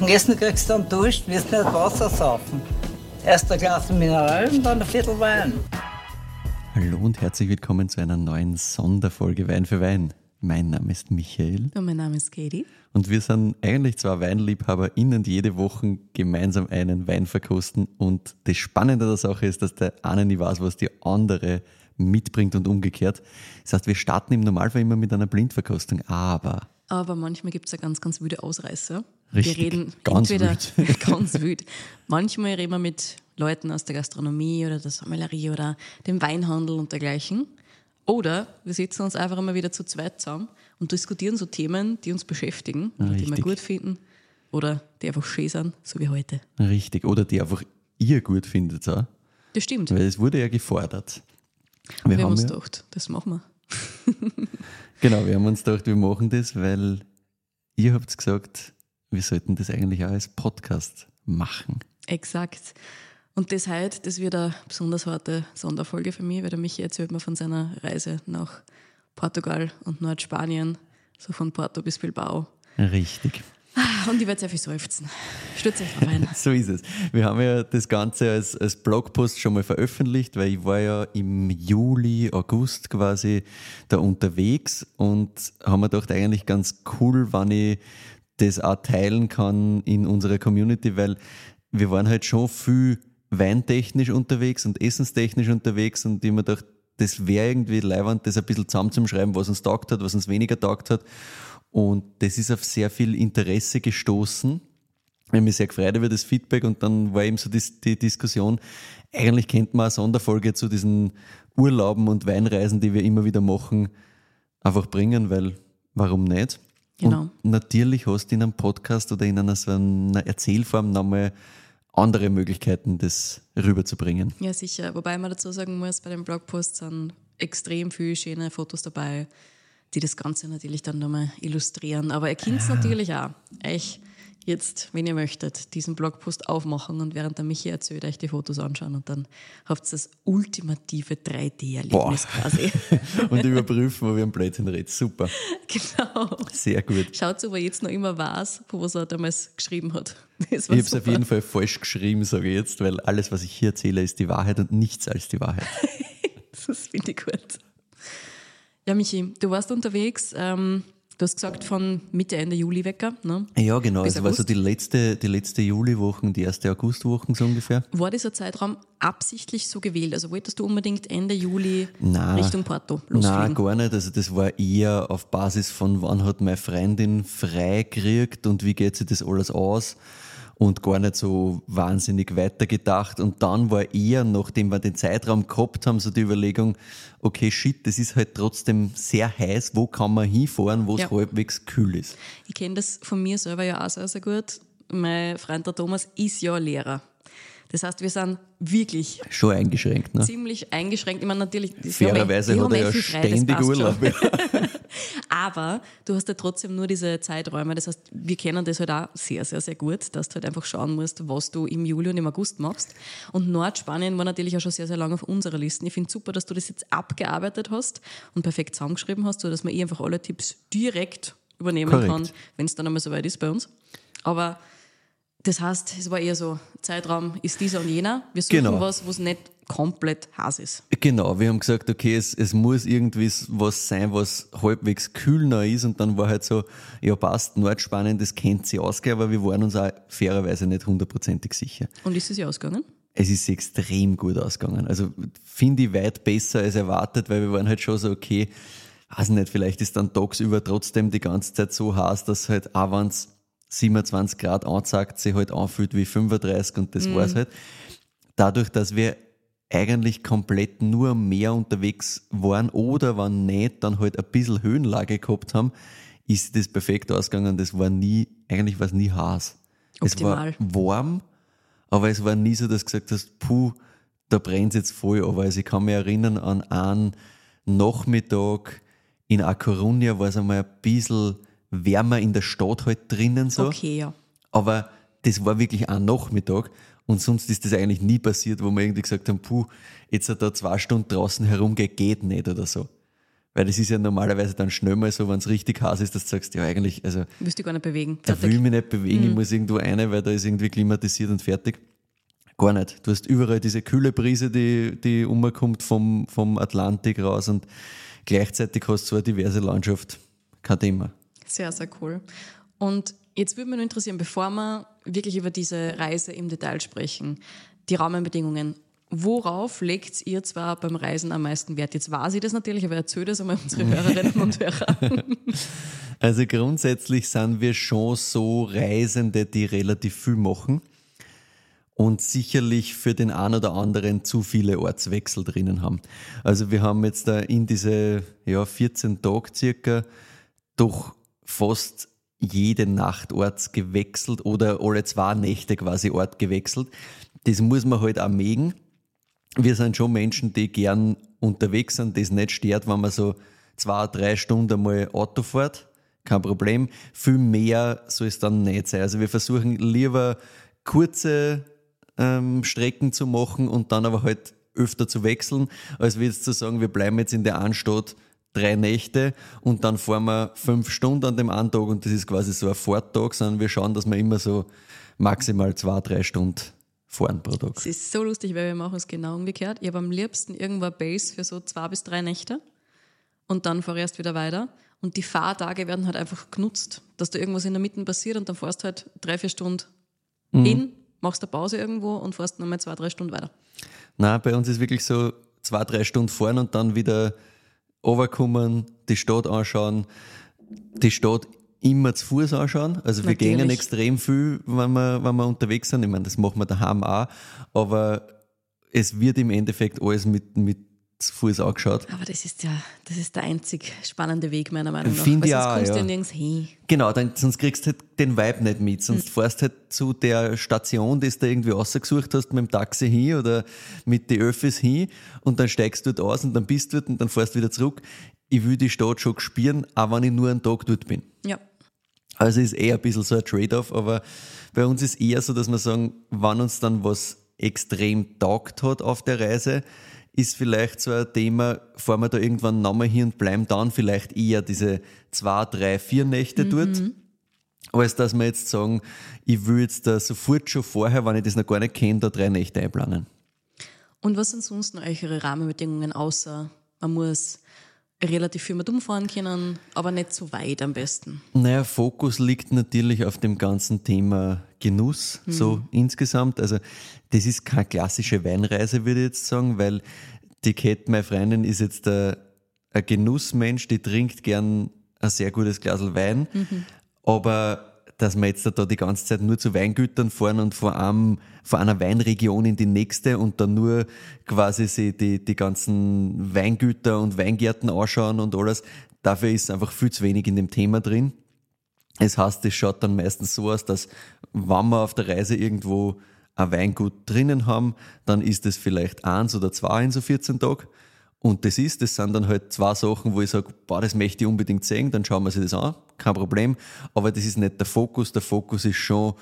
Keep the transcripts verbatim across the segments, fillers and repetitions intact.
Nach dem Essen kriegst du dann Dusch, wirst nicht Wasser saufen. Erst ein Glas Mineral und dann ein Viertel Wein. Hallo und herzlich willkommen zu einer neuen Sonderfolge Wein für Wein. Mein Name ist Michael. Und mein Name ist Katie. Und wir sind eigentlich zwei WeinliebhaberInnen, die jede Woche gemeinsam einen Wein verkosten. Und das Spannende der Sache ist, dass der eine nicht weiß, was die andere mitbringt und umgekehrt. Das heißt, wir starten im Normalfall immer mit einer Blindverkostung, aber... Aber manchmal gibt es ja ganz, ganz wilde Ausreißer. Richtig, wir reden ganz entweder wild. ganz wild. Manchmal reden wir mit Leuten aus der Gastronomie oder der Sommelerie oder dem Weinhandel und dergleichen. Oder wir sitzen uns einfach immer wieder zu zweit zusammen und diskutieren so Themen, die uns beschäftigen, oder die wir gut finden oder die einfach schön sind, so wie heute. Richtig, oder die einfach ihr gut findet auch. Das stimmt. Weil es wurde ja gefordert. Wir, wir haben uns ja, gedacht, das machen wir. Genau, wir haben uns gedacht, wir machen das, weil ihr habt gesagt, wir sollten das eigentlich auch als Podcast machen. Exakt. Und das heute, das wird eine besonders harte Sonderfolge für mich, weil der Michi erzählt mir von seiner Reise nach Portugal und Nordspanien, so von Porto bis Bilbao. Richtig. Und ich werde sehr viel seufzen. Stürzt euch drauf ein. So ist es. Wir haben ja das Ganze als, als Blogpost schon mal veröffentlicht, weil ich war ja im Juli, August quasi da unterwegs und haben mir gedacht, eigentlich ganz cool, wenn ich das auch teilen kann in unserer Community, weil wir waren halt schon viel weintechnisch unterwegs und essenstechnisch unterwegs und ich habe mir gedacht, das wäre irgendwie leiwand, das ein bisschen zusammenzuschreiben, was uns taugt hat, was uns weniger taugt hat. Und das ist auf sehr viel Interesse gestoßen. Ich habe mich sehr gefreut über das Feedback und dann war eben so die, die Diskussion, eigentlich könnte man eine Sonderfolge zu diesen Urlauben und Weinreisen, die wir immer wieder machen, einfach bringen, weil warum nicht? Genau. Und natürlich hast du in einem Podcast oder in einer so einer Erzählform nochmal andere Möglichkeiten, das rüberzubringen. Ja, sicher. Wobei man dazu sagen muss, bei den Blogposts sind extrem viele schöne Fotos dabei, die das Ganze natürlich dann nochmal illustrieren. Aber ihr könnt es ja. natürlich auch euch jetzt, wenn ihr möchtet, diesen Blogpost aufmachen und während der Michi erzählt, euch die Fotos anschauen und dann habt ihr das ultimative drei D-Erlebnis quasi. Und überprüfen, ob ihr am Blödsinn redet. Super. Genau. Sehr gut. Schaut, ob er jetzt noch immer weiß, was er damals geschrieben hat. Ich habe es auf jeden Fall falsch geschrieben, sage ich jetzt, weil alles, was ich hier erzähle, ist die Wahrheit und nichts als die Wahrheit. Das finde ich gut. Ja, Michi, du warst unterwegs, ähm, du hast gesagt von Mitte, Ende Juli weg, ne? Ja, genau, Bis es war August. so die letzte, die letzte Juliwoche, die erste Augustwoche so ungefähr. War dieser Zeitraum absichtlich so gewählt? Also wolltest du unbedingt Ende Juli Nein, Richtung Porto losfliegen? Nein, gar nicht. Also das war eher auf Basis von, wann hat meine Freundin frei gekriegt und wie geht sich das alles aus und gar nicht so wahnsinnig weitergedacht. Und dann war eher, nachdem wir den Zeitraum gehabt haben, so die Überlegung, okay, shit, das ist halt trotzdem sehr heiß, wo kann man hinfahren, wo es Ja. halbwegs kühl ist. Ich kenne das von mir selber ja auch sehr, sehr gut. Mein Freund der Thomas ist ja Lehrer. Das heißt, wir sind wirklich Schon eingeschränkt, ne? ziemlich eingeschränkt. Ich meine, natürlich, die Fairerweise haben hat eh- er die ja haben eh viel frei, das ständig passt Urlaub. schon. Aber du hast ja trotzdem nur diese Zeiträume. Das heißt, wir kennen das halt auch sehr, sehr, sehr gut, dass du halt einfach schauen musst, was du im Juli und im August machst. Und Nordspanien war natürlich auch schon sehr, sehr lange auf unserer Liste. Ich finde es super, dass du das jetzt abgearbeitet hast und perfekt zusammengeschrieben hast, sodass man eh einfach alle Tipps direkt übernehmen Korrekt. kann, wenn es dann einmal soweit ist bei uns. Aber das heißt, es war eher so, Zeitraum ist dieser und jener. Wir suchen Genau. was, wo es nicht komplett heiß ist. Genau, wir haben gesagt, okay, es, es muss irgendwie was sein, was halbwegs kühl noch ist und dann war halt so, ja passt, Nordspanien, das kennt sie ausgehen, aber wir waren uns auch fairerweise nicht hundertprozentig sicher. Und ist es ja ausgegangen? Es ist extrem gut ausgegangen. Also finde ich weit besser als erwartet, weil wir waren halt schon so, okay, weiß nicht, vielleicht ist dann tagsüber trotzdem die ganze Zeit so heiß, dass halt auch wenn es siebenundzwanzig Grad anzeigt, sich halt anfühlt wie fünfunddreißig und das mhm. war's halt. Dadurch, dass wir eigentlich komplett nur am Meer unterwegs waren oder wenn nicht, dann halt ein bisschen Höhenlage gehabt haben, ist das perfekt ausgegangen. Das war nie, eigentlich war es nie heiß. Optimal. Es war warm, aber es war nie so, dass du gesagt hast, puh, da brennt es jetzt voll. Aber also ich kann mich erinnern an einen Nachmittag in A Coruña, war es einmal ein bisschen wärmer in der Stadt halt drinnen so. Okay, ja. Aber das war wirklich ein Nachmittag und sonst ist das eigentlich nie passiert, wo wir irgendwie gesagt haben, puh, jetzt hat da zwei Stunden draußen herumgehen, geht nicht oder so. Weil das ist ja normalerweise dann schnell mal so, wenn es richtig heiß ist, dass du sagst, ja eigentlich, also Willst du gar nicht bewegen. da Fertig. will ich mich nicht bewegen, Mhm. ich muss irgendwo rein, weil da ist irgendwie klimatisiert und fertig. Gar nicht. Du hast überall diese kühle Brise, die, die umkommt vom, vom Atlantik raus und gleichzeitig hast du so eine diverse Landschaft. Kein Thema. Sehr, sehr cool. Und jetzt würde mich nur interessieren, bevor wir wirklich über diese Reise im Detail sprechen, die Rahmenbedingungen. Worauf legt ihr zwar beim Reisen am meisten Wert? Jetzt weiß ich das natürlich, aber erzähl das einmal unsere Hörerinnen und Hörer. Also grundsätzlich sind wir schon so Reisende, die relativ viel machen und sicherlich für den einen oder anderen zu viele Ortswechsel drinnen haben. Also wir haben jetzt da in diese ja, vierzehn Tage circa doch fast jede Nacht Ort gewechselt oder alle zwei Nächte quasi Ort gewechselt. Das muss man halt auch mögen. Wir sind schon Menschen, die gern unterwegs sind, das nicht stört, wenn man so zwei, drei Stunden mal Auto fährt. Kein Problem. Viel mehr soll es dann nicht sein. Also wir versuchen lieber kurze ähm, Strecken zu machen und dann aber halt öfter zu wechseln, als wie jetzt zu sagen, wir bleiben jetzt in der einen Stadt drei Nächte und dann fahren wir fünf Stunden an dem einen Tag und das ist quasi so ein Fahrttag, sondern wir schauen, dass wir immer so maximal zwei, drei Stunden fahren pro Tag. Es ist so lustig, weil wir machen es genau umgekehrt. Ich habe am liebsten irgendwo eine Base für so zwei bis drei Nächte und dann fahre ich erst wieder weiter. Und die Fahrtage werden halt einfach genutzt, dass da irgendwas in der Mitte passiert und dann fährst du halt drei, vier Stunden mhm. hin, machst eine Pause irgendwo und fährst nochmal zwei, drei Stunden weiter. Nein, bei uns ist wirklich so zwei, drei Stunden fahren und dann wieder runterkommen, die Stadt anschauen, die Stadt immer zu Fuß anschauen. Also wir Natürlich. gehen extrem viel, wenn wir, wenn wir unterwegs sind. Ich meine, das machen wir daheim auch. Aber es wird im Endeffekt alles mit, mit zu Fuß angeschaut. Aber das ist ja, das ist der einzig spannende Weg, meiner Meinung nach. Finde Weil ich sonst auch, kommst du ja. ja nirgends hin. Genau, dann, sonst kriegst du halt den Vibe nicht mit. Sonst Hm. fährst halt zu der Station, die du irgendwie rausgesucht hast, mit dem Taxi hin oder mit den Öffis hin und dann steigst du dort aus und dann bist du dort und dann fährst du wieder zurück. Ich will die Stadt schon spüren, auch wenn ich nur einen Tag dort bin. Ja. Also ist eher ein bisschen so ein Trade-off, aber bei uns ist eher so, dass wir sagen, wenn uns dann was extrem taugt hat auf der Reise, ist vielleicht so ein Thema, fahren wir da irgendwann nochmal hin und bleiben dann vielleicht eher diese zwei, drei, vier Nächte dort, als dass wir jetzt sagen, ich will jetzt da sofort schon vorher, wenn ich das noch gar nicht kenne, da drei Nächte einplanen. Und was sind sonst noch eure Rahmenbedingungen, außer man muss relativ viel mit umfahren können, aber nicht so weit am besten? Naja, Fokus liegt natürlich auf dem ganzen Thema Genuss, mhm. so insgesamt. Also das ist keine klassische Weinreise, würde ich jetzt sagen, weil die Kate, meine Freundin, ist jetzt ein, ein Genussmensch, die trinkt gern ein sehr gutes Glas Wein, mhm. aber dass wir jetzt da die ganze Zeit nur zu Weingütern fahren und von, einem, von einer Weinregion in die nächste und dann nur quasi sie die, die ganzen Weingüter und Weingärten anschauen und alles, dafür ist einfach viel zu wenig in dem Thema drin. Es heißt, es schaut dann meistens so aus, dass wenn wir auf der Reise irgendwo ein Weingut drinnen haben, dann ist es vielleicht eins oder zwei in so vierzehn Tagen. Und das ist, das sind dann halt zwei Sachen, wo ich sage, boah, das möchte ich unbedingt sehen, dann schauen wir sich das an, kein Problem. Aber das ist nicht der Fokus, der Fokus ist schon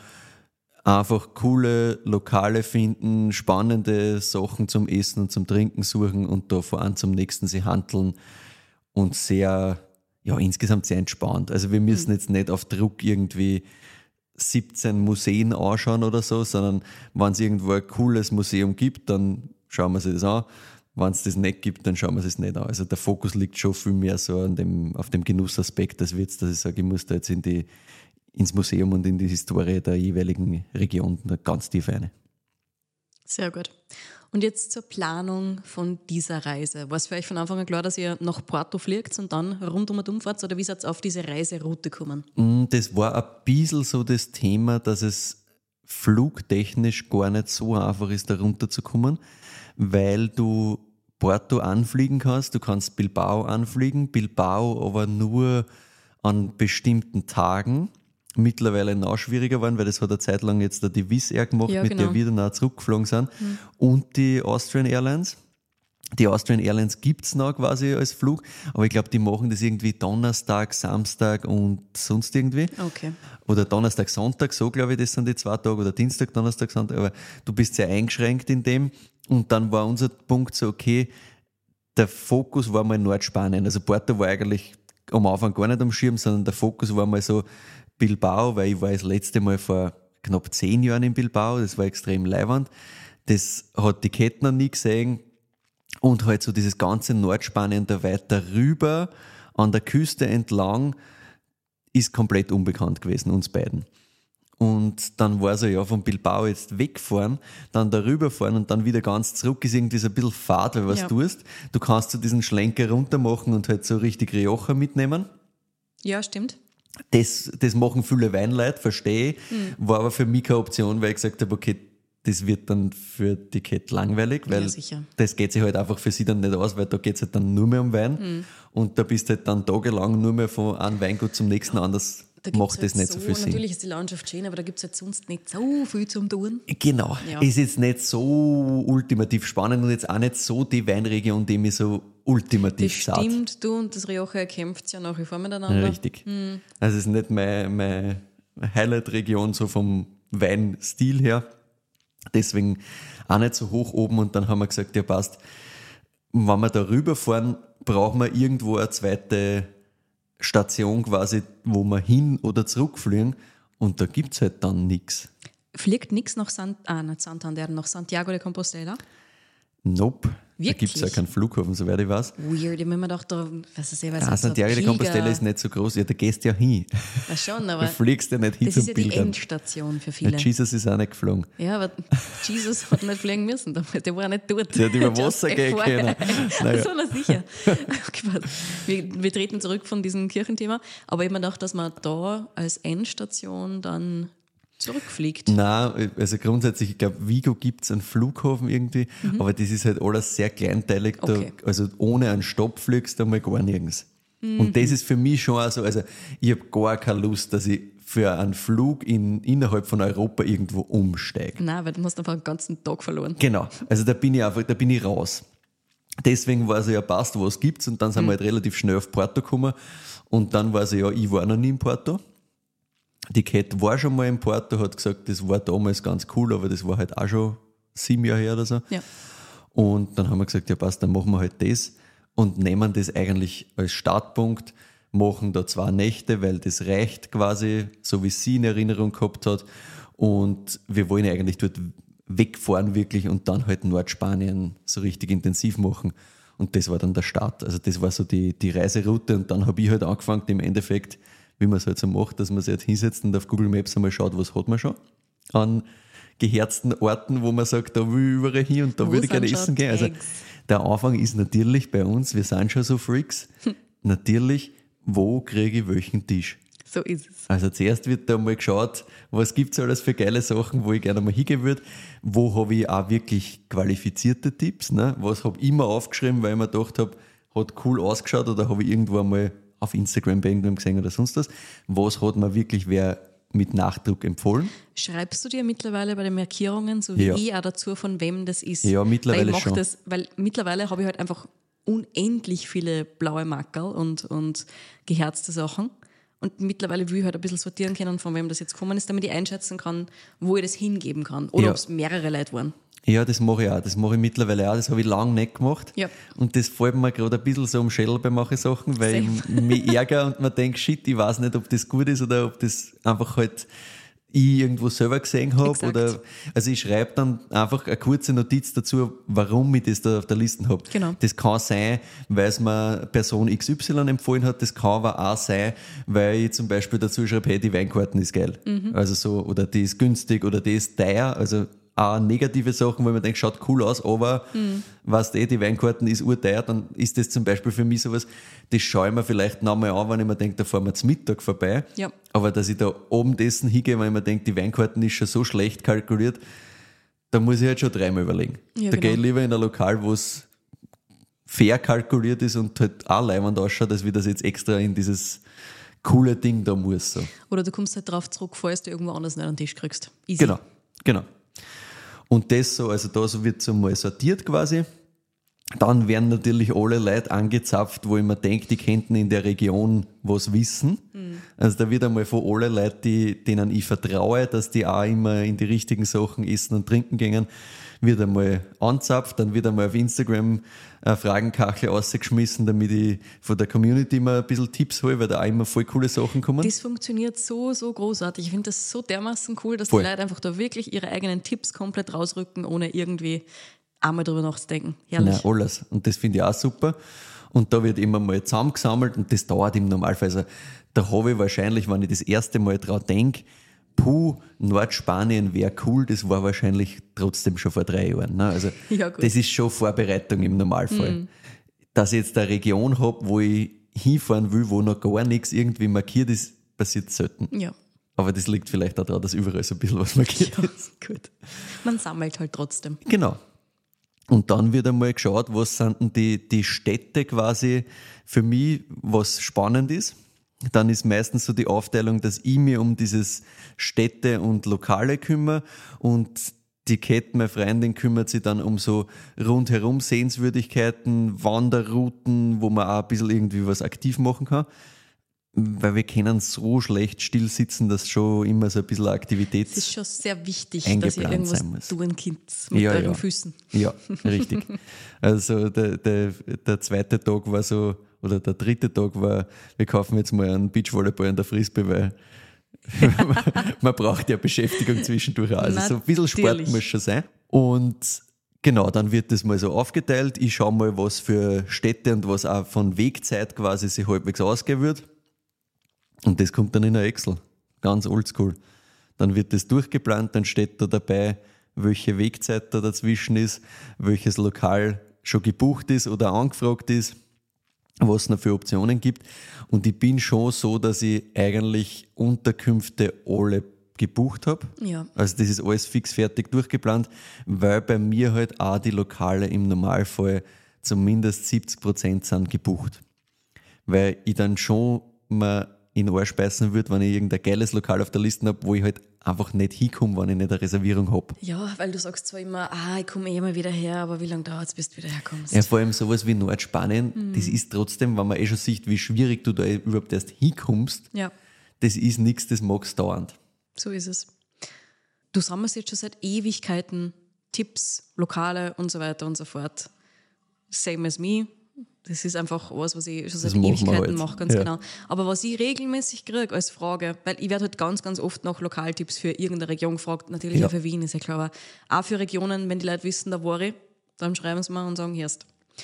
einfach coole Lokale finden, spannende Sachen zum Essen und zum Trinken suchen und da von einem zum nächsten sie handeln und sehr, ja, insgesamt sehr entspannt. Also wir müssen jetzt nicht auf Druck irgendwie siebzehn Museen anschauen oder so, sondern wenn es irgendwo ein cooles Museum gibt, dann schauen wir sich das an. Wenn es das nicht gibt, dann schauen wir es das nicht an. Also der Fokus liegt schon viel mehr so an dem, auf dem Genussaspekt, als jetzt, dass ich sage, ich muss da jetzt in die, ins Museum und in die Historie der jeweiligen Region ganz tief rein. Sehr gut. Und jetzt zur Planung von dieser Reise. War es für euch von Anfang an klar, dass ihr nach Porto fliegt und dann rundum und umfahrt, oder wie seid ihr auf diese Reiseroute gekommen? Das war ein bisschen so das Thema, dass es flugtechnisch gar nicht so einfach ist, da runterzukommen, weil du Porto anfliegen kannst, du kannst Bilbao anfliegen, Bilbao aber nur an bestimmten Tagen. Mittlerweile noch schwieriger geworden, weil das hat eine Zeit lang jetzt die Wizz Air gemacht, ja, mit genau. der wir dann auch zurückgeflogen sind. Mhm. Und die Austrian Airlines. Die Austrian Airlines gibt es noch quasi als Flug, aber ich glaube, die machen das irgendwie Donnerstag, Samstag und sonst irgendwie. Okay. Oder Donnerstag, Sonntag, so glaube ich, das sind die zwei Tage, oder Dienstag, Donnerstag, Sonntag, aber du bist sehr eingeschränkt in dem. Und dann war unser Punkt so, okay, der Fokus war mal Nordspanien. Also Porto war eigentlich am Anfang gar nicht am Schirm, sondern der Fokus war mal so Bilbao, weil ich war das letzte Mal vor knapp zehn Jahren in Bilbao, das war extrem leiwand. Das hat die Kette noch nie gesehen und halt so dieses ganze Nordspanien da weiter rüber an der Küste entlang ist komplett unbekannt gewesen, uns beiden. Und dann war so, ja, von Bilbao jetzt wegfahren, dann darüber fahren und dann wieder ganz zurück ist irgendwie so ein bisschen fad, weil was Ja. du tust. Du kannst so diesen Schlenker runter machen und halt so richtig Rioja mitnehmen. Ja, stimmt. Das, das machen viele Weinleute, verstehe ich. Mhm. War aber für mich keine Option, weil ich gesagt habe, okay, das wird dann für die Kette langweilig, weil Ja, sicher. das geht sich halt einfach für sie dann nicht aus, weil da geht es halt dann nur mehr um Wein Mhm. und da bist du halt dann tagelang nur mehr von einem Weingut zum nächsten, anders Da gibt's macht das halt nicht so viel Sinn. Natürlich ist die Landschaft schön, aber da gibt es halt sonst nicht so viel zum Tun. Genau, Ja. ist jetzt nicht so ultimativ spannend und jetzt auch nicht so die Weinregion, die mich so Das ultimativ satt. stimmt, du und das Rioja kämpft ja nach wie vor miteinander. Richtig. Also es ist nicht meine, meine Highlight-Region so vom Weinstil her. Deswegen auch nicht so hoch oben und dann haben wir gesagt, ja passt, wenn wir da rüberfahren, brauchen wir irgendwo eine zweite Station quasi, wo wir hin oder zurückfliegen und da gibt es halt dann nichts. Fliegt nichts nach San, ah, nicht Santander, nach Santiago de Compostela? Nope. Da Wirklich? gibt es ja keinen Flughafen, soweit ich weiß. Weird, ich habe mir gedacht, da, was ist, Ah, Santiago de Compostela ist nicht so groß. Ja, da gehst du ja hin. Ja, schon, Du aber fliegst ja nicht hin das zum ist ja die Pilgern. Endstation für Ja, viele. Jesus ist auch nicht geflogen. Ja, aber Jesus hat nicht fliegen müssen, der war nicht dort. Der hat über Just Wasser gehen F Y I. können. Naja. So, na sicher. Okay, warte. wir, wir treten zurück von diesem Kirchenthema, aber ich habe mir gedacht, dass man da als Endstation dann zurückfliegt. Nein, also grundsätzlich, ich glaube, Vigo gibt es einen Flughafen irgendwie, aber das ist halt alles sehr kleinteilig. Da, Okay. also ohne einen Stopp fliegst du einmal gar nirgends. Und das ist für mich schon auch so, also ich habe gar keine Lust, dass ich für einen Flug in, innerhalb von Europa irgendwo umsteige. Nein, weil du hast einfach einen ganzen Tag verloren. Genau, also da bin ich einfach, da bin ich raus. Deswegen war es ja, passt, was gibt's und dann sind wir halt relativ schnell auf Porto gekommen und dann war es ja, ich war noch nie in Porto. Die Kate war schon mal in Porto, hat gesagt, das war damals ganz cool, aber das war halt auch schon sieben Jahre her oder so. Ja. Und dann haben wir gesagt, ja passt, dann machen wir halt das und nehmen das eigentlich als Startpunkt, machen da zwei Nächte, weil das reicht quasi, so wie sie in Erinnerung gehabt hat. Und wir wollen eigentlich dort wegfahren wirklich und dann halt Nordspanien so richtig intensiv machen. Und das war dann der Start. Also das war so die, die Reiseroute und dann habe ich halt angefangen, im Endeffekt, wie man es halt so macht, dass man sich jetzt hinsetzt und auf Google Maps einmal schaut, was hat man schon an geherzten Orten, wo man sagt, da will ich überall hin und da Wo würde ich gerne sind schon essen gehen. Also Tags? der Anfang ist natürlich bei uns, wir sind schon so Freaks, natürlich, wo kriege ich welchen Tisch? So ist es. Also zuerst wird da mal geschaut, was gibt es alles für geile Sachen, wo ich gerne mal hingehen würde. Wo habe ich auch wirklich qualifizierte Tipps? Ne? Was habe ich immer aufgeschrieben, weil ich mir gedacht habe, hat cool ausgeschaut oder habe ich irgendwo einmal auf Instagram bei irgendwem gesehen oder sonst was. Was hat mir wirklich wer mit Nachdruck empfohlen? Schreibst du dir mittlerweile bei den Markierungen, so wie Ja. ich, auch dazu, von wem das ist? Ja, mittlerweile weil ich mach schon. Das, weil mittlerweile habe ich halt einfach unendlich viele blaue Markerl und, und geherzte Sachen. Und mittlerweile will ich halt ein bisschen sortieren können, von wem das jetzt gekommen ist, damit ich einschätzen kann, wo ich das hingeben kann. Oder Ja. ob es mehrere Leute waren. Ja, das mache ich auch. Das mache ich mittlerweile auch. Das habe ich lange nicht gemacht. Ja. Und das fällt mir gerade ein bisschen so um Schädel bei manchen Sachen, weil ich mich ärgere und mir denke, shit, ich weiß nicht, ob das gut ist oder ob das einfach halt ich irgendwo selber gesehen habe. Exakt. Oder, also ich schreibe dann einfach eine kurze Notiz dazu, warum ich das da auf der Liste habe. Genau. Das kann sein, weil es mir Person X Y empfohlen hat. Das kann aber auch sein, weil ich zum Beispiel dazu schreibe, hey, die Weinkarten ist geil. Mhm. Also so, oder die ist günstig oder die ist teuer. Also auch negative Sachen, wo man denkt, schaut cool aus, aber mhm. weißt du, die Weinkarten ist urteuer, dann ist das zum Beispiel für mich sowas, das schaue ich mir vielleicht nochmal an, wenn ich mir denke, da fahren wir zum Mittag vorbei. Ja. Aber dass ich da oben dessen hingehe, weil ich mir denke, die Weinkarten ist schon so schlecht kalkuliert, da muss ich halt schon dreimal überlegen. Ja, da genau. gehe ich lieber in ein Lokal, wo es fair kalkuliert ist und halt auch leibend ausschaut, als wie das jetzt extra in dieses coole Ding da muss. So. Oder du kommst halt drauf zurück, falls du irgendwo anders nicht an den Tisch kriegst. Easy. Genau, genau. Und das so, also da so wird so mal sortiert quasi. Dann werden natürlich alle Leute angezapft, wo ich mir denke, die könnten in der Region was wissen. Mhm. Also da wird einmal von allen Leuten, die, denen ich vertraue, dass die auch immer in die richtigen Sachen essen und trinken gehen, wird einmal anzapft, dann wird einmal auf Instagram eine Fragenkachel rausgeschmissen, damit ich von der Community immer ein bisschen Tipps hole, weil da auch immer voll coole Sachen kommen. Das funktioniert so, so großartig. Ich finde das so dermaßen cool, dass Voll. die Leute einfach da wirklich ihre eigenen Tipps komplett rausrücken, ohne irgendwie einmal drüber nachzudenken. Herrlich. Nein, alles. Und das finde ich auch super. Und da wird immer mal zusammengesammelt und das dauert im Normalfall. Also da habe ich wahrscheinlich, wenn ich das erste Mal dran denke, puh, Nordspanien wäre cool, das war wahrscheinlich trotzdem schon vor drei Jahren. Ne? Also Ja, gut. das ist schon Vorbereitung im Normalfall. Mhm. Dass ich jetzt eine Region habe, wo ich hinfahren will, wo noch gar nichts irgendwie markiert ist, passiert selten. Ja. Aber das liegt vielleicht auch daran, dass überall so ein bisschen was markiert Ja, ist. gut. Man sammelt halt trotzdem. Genau. Und dann wird einmal geschaut, was sind denn die, die Städte quasi für mich, was spannend ist. Dann ist meistens so die Aufteilung, dass ich mir um dieses Städte und Lokale kümmere und die Kette, meine Freundin, kümmert sich dann um so rundherum Sehenswürdigkeiten, Wanderrouten, wo man auch ein bisschen irgendwie was aktiv machen kann. Weil wir können so schlecht still sitzen, dass schon immer so ein bisschen Aktivität Es ist schon sehr wichtig, dass ihr eingeplant irgendwas sein muss. tun könnt mit Ja, euren ja. Füßen. Ja, richtig. Also der, der, der zweite Tag war so, oder der dritte Tag war, wir kaufen jetzt mal einen Beachvolleyball und der Frisbee, weil man braucht ja Beschäftigung zwischendurch auch. Also so ein bisschen Sport Natürlich. muss schon sein. Und genau, dann wird das mal so aufgeteilt. Ich schaue mal, was für Städte und was auch von Wegzeit quasi sich halbwegs ausgehen wird. Und das kommt dann in ein Excel. Ganz oldschool. Dann wird das durchgeplant, dann steht da dabei, welche Wegzeit da dazwischen ist, welches Lokal schon gebucht ist oder angefragt ist, was es noch für Optionen gibt. Und ich bin schon so, dass ich eigentlich Unterkünfte alle gebucht habe. Ja. Also das ist alles fix fertig durchgeplant, weil bei mir halt auch die Lokale im Normalfall zumindest siebzig Prozent sind gebucht. Weil ich dann schon mal in den Arsch beißen würde, wenn ich irgendein geiles Lokal auf der Liste habe, wo ich halt einfach nicht hinkomme, wenn ich nicht eine Reservierung habe. Ja, weil du sagst zwar immer, ah, ich komme eh mal wieder her, aber wie lange dauert es, bis du wieder herkommst? Ja, vor allem sowas wie Nordspanien, mhm. das ist trotzdem, wenn man eh schon sieht, wie schwierig du da überhaupt erst hinkommst, Ja, das ist nichts, das magst dauernd. so ist es. Du sammelst jetzt schon seit Ewigkeiten Tipps, Lokale und so weiter und so fort. Same as me. Das ist einfach was, was ich schon seit machen wir Ewigkeiten halt. mache, ganz Ja. genau. Aber was ich regelmäßig kriege als Frage, weil ich werde halt ganz, ganz oft nach Lokaltipps für irgendeine Region gefragt, natürlich Ja. auch für Wien, ist ja klar, aber auch für Regionen, wenn die Leute wissen, da war ich, dann schreiben sie mir und sagen, erst.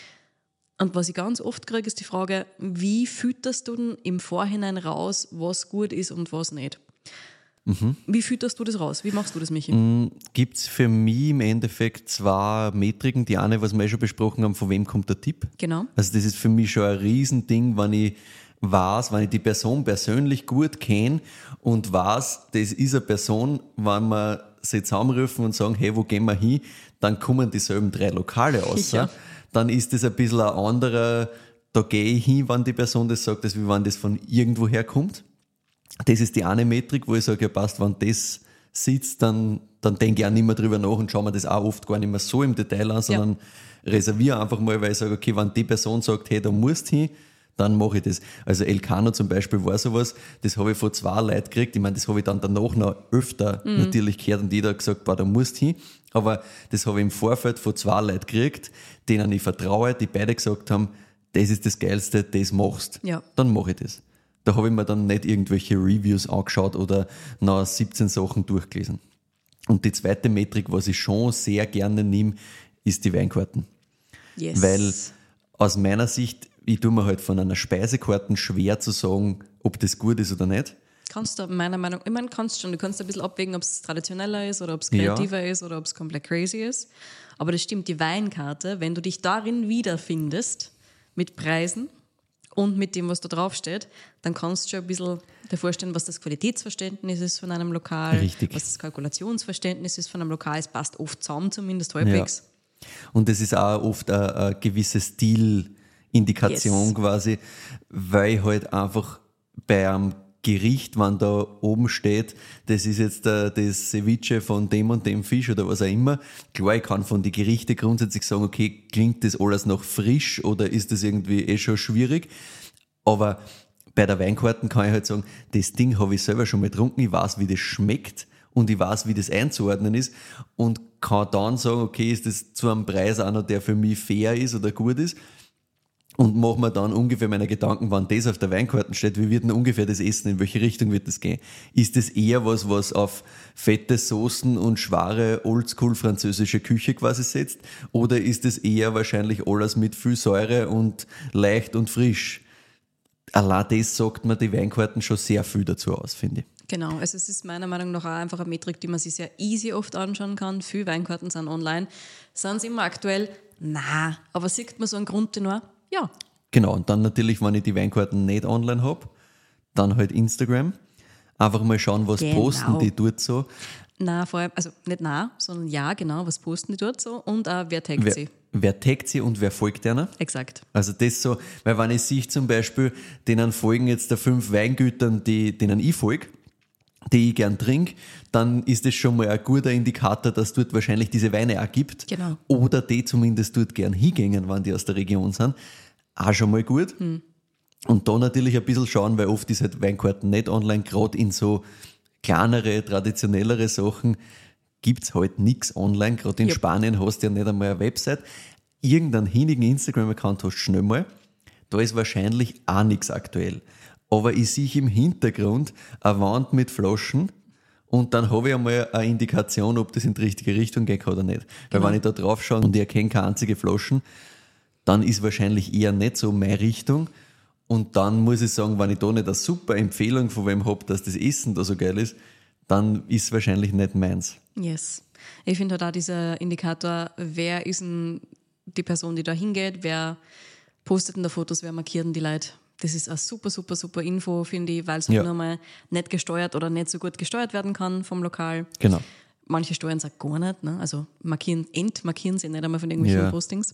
Und was ich ganz oft kriege, ist die Frage, wie fütterst du denn im Vorhinein raus, was gut ist und was nicht? Mhm. Wie fütterst du das raus? Wie machst du das, Michi? Gibt es für mich im Endeffekt zwei Metriken. Die eine, was wir eh schon besprochen haben, von wem kommt der Tipp? Genau. Also das ist für mich schon ein Riesending, wenn ich weiß, wenn ich die Person persönlich gut kenne und weiß, das ist eine Person, wenn wir sie zusammenrufen und sagen, hey, wo gehen wir hin, dann kommen dieselben drei Lokale raus. Ja. Dann ist das ein bisschen ein anderer, da gehe ich hin, wenn die Person das sagt, als wie wenn das von irgendwo herkommt. Das ist die eine Metrik, wo ich sage, ja passt, wenn das sitzt, dann, dann denke ich auch nicht mehr drüber nach und schaue mir das auch oft gar nicht mehr so im Detail an, sondern reserviere einfach mal, weil ich sage, okay, wenn die Person sagt, hey, da musst du hin, dann mache ich das. Also Elcano zum Beispiel war sowas, das habe ich von zwei Leuten gekriegt. Ich meine, das habe ich dann danach noch öfter mhm. natürlich gehört und jeder hat gesagt, boah, da musst du hin. Aber das habe ich im Vorfeld von zwei Leuten gekriegt, denen ich vertraue, die beide gesagt haben, das ist das Geilste, das machst. Ja. Dann mache ich das. Da habe ich mir dann nicht irgendwelche Reviews angeschaut oder nach siebzehn Sachen durchgelesen. Und die zweite Metrik, was ich schon sehr gerne nehme, ist die Weinkarten. Yes. Weil aus meiner Sicht, ich tue mir halt von einer Speisekarte schwer zu sagen, ob das gut ist oder nicht. Kannst du meiner Meinung nach, ich meine, kannst schon, du kannst ein bisschen abwägen, ob es traditioneller ist oder ob es kreativer Ja. ist oder ob es komplett crazy ist. Aber das stimmt, die Weinkarte, wenn du dich darin wiederfindest, mit Preisen und mit dem, was da draufsteht, dann kannst du schon ein bisschen dir vorstellen, was das Qualitätsverständnis ist von einem Lokal, Richtig. was das Kalkulationsverständnis ist von einem Lokal. Es passt oft zusammen, zumindest halbwegs. Und das ist auch oft eine, eine gewisse Stilindikation Yes. quasi, weil ich halt einfach bei einem Gericht, wenn da oben steht, das ist jetzt äh, das Ceviche von dem und dem Fisch oder was auch immer. Klar, ich kann von den Gerichten grundsätzlich sagen, okay, klingt das alles noch frisch oder ist das irgendwie eh schon schwierig? Aber bei der Weinkarten kann ich halt sagen, das Ding habe ich selber schon mal getrunken, ich weiß, wie das schmeckt und ich weiß, wie das einzuordnen ist und kann dann sagen, okay, ist das zu einem Preis auch noch, der für mich fair ist oder gut ist und mache mir dann ungefähr meine Gedanken, wann das auf der Weinkarte steht, wie wird denn ungefähr das Essen, in welche Richtung wird das gehen? Ist das eher was, was auf fette Soßen und schwere oldschool französische Küche quasi setzt oder ist es eher wahrscheinlich alles mit viel Säure und leicht und frisch? Allein das sagt mir die Weinkarten schon sehr viel dazu aus, finde ich. Genau, also es ist meiner Meinung nach auch einfach eine Metrik, die man sich sehr easy oft anschauen kann. Viele Weinkarten sind online. Sind sie immer aktuell? Nein. Aber sieht man so einen Grundtenor? Ja. Genau, und dann natürlich, wenn ich die Weinkarten nicht online habe, dann halt Instagram. Einfach mal schauen, was Genau. posten die dort so. Nein, vor allem, also nicht nein, sondern ja, genau, was posten die dort so und auch wer taggt Wer, sie. wer taggt sie und wer folgt einer? Exakt. Also das so, weil wenn ich sehe zum Beispiel, denen folgen jetzt der fünf Weingütern, die, denen ich folge, die ich gern trinke, dann ist das schon mal ein guter Indikator, dass dort wahrscheinlich diese Weine auch gibt. Genau. Oder die zumindest dort gern hingehen, wenn die aus der Region sind. Auch schon mal gut. Hm. Und da natürlich ein bisschen schauen, weil oft ist halt Weinkarten nicht online, gerade in so kleinere, traditionellere Sachen gibt's halt nichts online. Gerade in Yep. Spanien hast du ja nicht einmal eine Website. Irgendeinen hinigen Instagram-Account hast du schnell mal. Da ist wahrscheinlich auch nichts aktuell. Aber ich sehe im Hintergrund eine Wand mit Flaschen und dann habe ich einmal eine Indikation, ob das in die richtige Richtung geht oder nicht. Weil Genau. wenn ich da drauf schaue und ich erkenne keine einzige Flaschen, dann ist wahrscheinlich eher nicht so meine Richtung. Und dann muss ich sagen, wenn ich da nicht eine super Empfehlung von wem habe, dass das Essen da so geil ist, dann ist es wahrscheinlich nicht meins. Yes. Ich finde halt auch dieser Indikator, wer ist denn die Person, die da hingeht, wer postet denn da Fotos, wer markiert denn die Leute. Das ist eine super, super, super Info, finde ich, weil es Ja. nur mal nicht gesteuert oder nicht so gut gesteuert werden kann vom Lokal. Genau. Manche steuern es auch gar nicht, ne? Also markieren, entmarkieren sie nicht einmal von irgendwelchen Ja. Postings.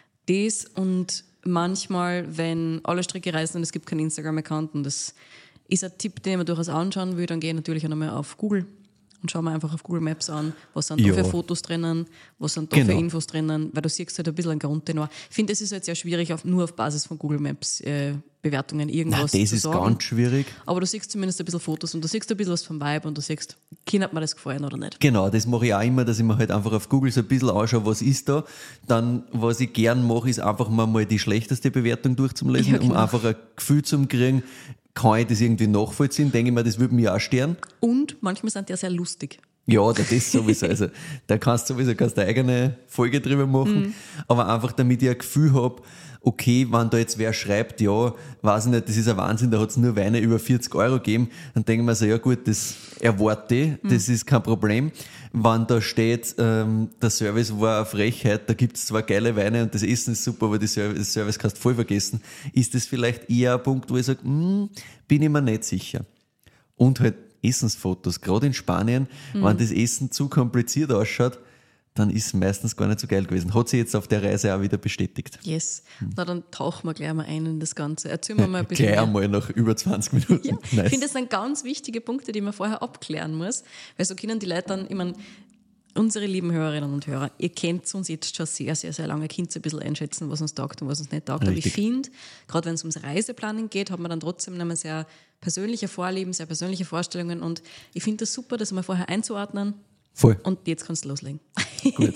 Das und manchmal, wenn alle Stricke reißen und es gibt keinen Instagram-Account, und das ist ein Tipp, den ich mir durchaus anschauen will, dann gehe ich natürlich auch nochmal auf Google und schaue mir einfach auf Google Maps an, was sind Ja. da für Fotos drinnen, was sind da Genau. für Infos drinnen, weil du siehst halt ein bisschen einen Grundtenor. Ich finde, es ist halt sehr schwierig, auf, nur auf Basis von Google Maps äh, Bewertungen Na, irgendwas das zu ist sagen. ganz schwierig. Aber du siehst zumindest ein bisschen Fotos und du siehst ein bisschen was vom Vibe und du siehst, kann mir das gefallen oder nicht. Genau, das mache ich auch immer, dass ich mir halt einfach auf Google so ein bisschen anschaue, was ist da. Dann, was ich gern mache, ist einfach mal, mal die schlechteste Bewertung durchzulesen, Ja, genau. um einfach ein Gefühl zu kriegen, kann ich das irgendwie nachvollziehen? Denke ich mir, das würde mich auch stören. Und manchmal sind die ja sehr lustig. Ja, oder das sowieso. Also, da kannst du sowieso kannst eine eigene Folge drüber machen. Aber einfach, damit ich ein Gefühl habe, okay, wenn da jetzt wer schreibt, ja, weiß ich nicht, das ist ein Wahnsinn, da hat es nur Weine über vierzig Euro gegeben, dann denke ich mir so, ja gut, das erwarte ich, das ist kein Problem. Wenn da steht, ähm, der Service war eine Frechheit, da gibt es zwar geile Weine und das Essen ist super, aber die Service, das Service kannst du voll vergessen, ist das vielleicht eher ein Punkt, wo ich sage, hm, bin ich mir nicht sicher. Und halt Essensfotos, gerade in Spanien, Mhm. wenn das Essen zu kompliziert ausschaut, dann ist es meistens gar nicht so geil gewesen. Hat sich jetzt auf der Reise auch wieder bestätigt. Yes. Na, dann tauchen wir gleich mal ein in das Ganze. Erzähl mir mal ein bisschen Gleich mehr. einmal nach über zwanzig Minuten. Ja, Nice. ich finde, das sind ganz wichtige Punkte, die man vorher abklären muss. Weil so können die Leute dann, ich meine, unsere lieben Hörerinnen und Hörer, ihr kennt uns jetzt schon sehr, sehr, sehr lange, könnt ihr ein bisschen einschätzen, was uns taugt und was uns nicht taugt. Aber ich Richtig. finde, gerade wenn es ums Reiseplanning geht, hat man dann trotzdem noch mal sehr persönliche Vorlieben, sehr persönliche Vorstellungen und ich finde das super, das mal vorher einzuordnen Voll. und jetzt kannst du loslegen. Gut.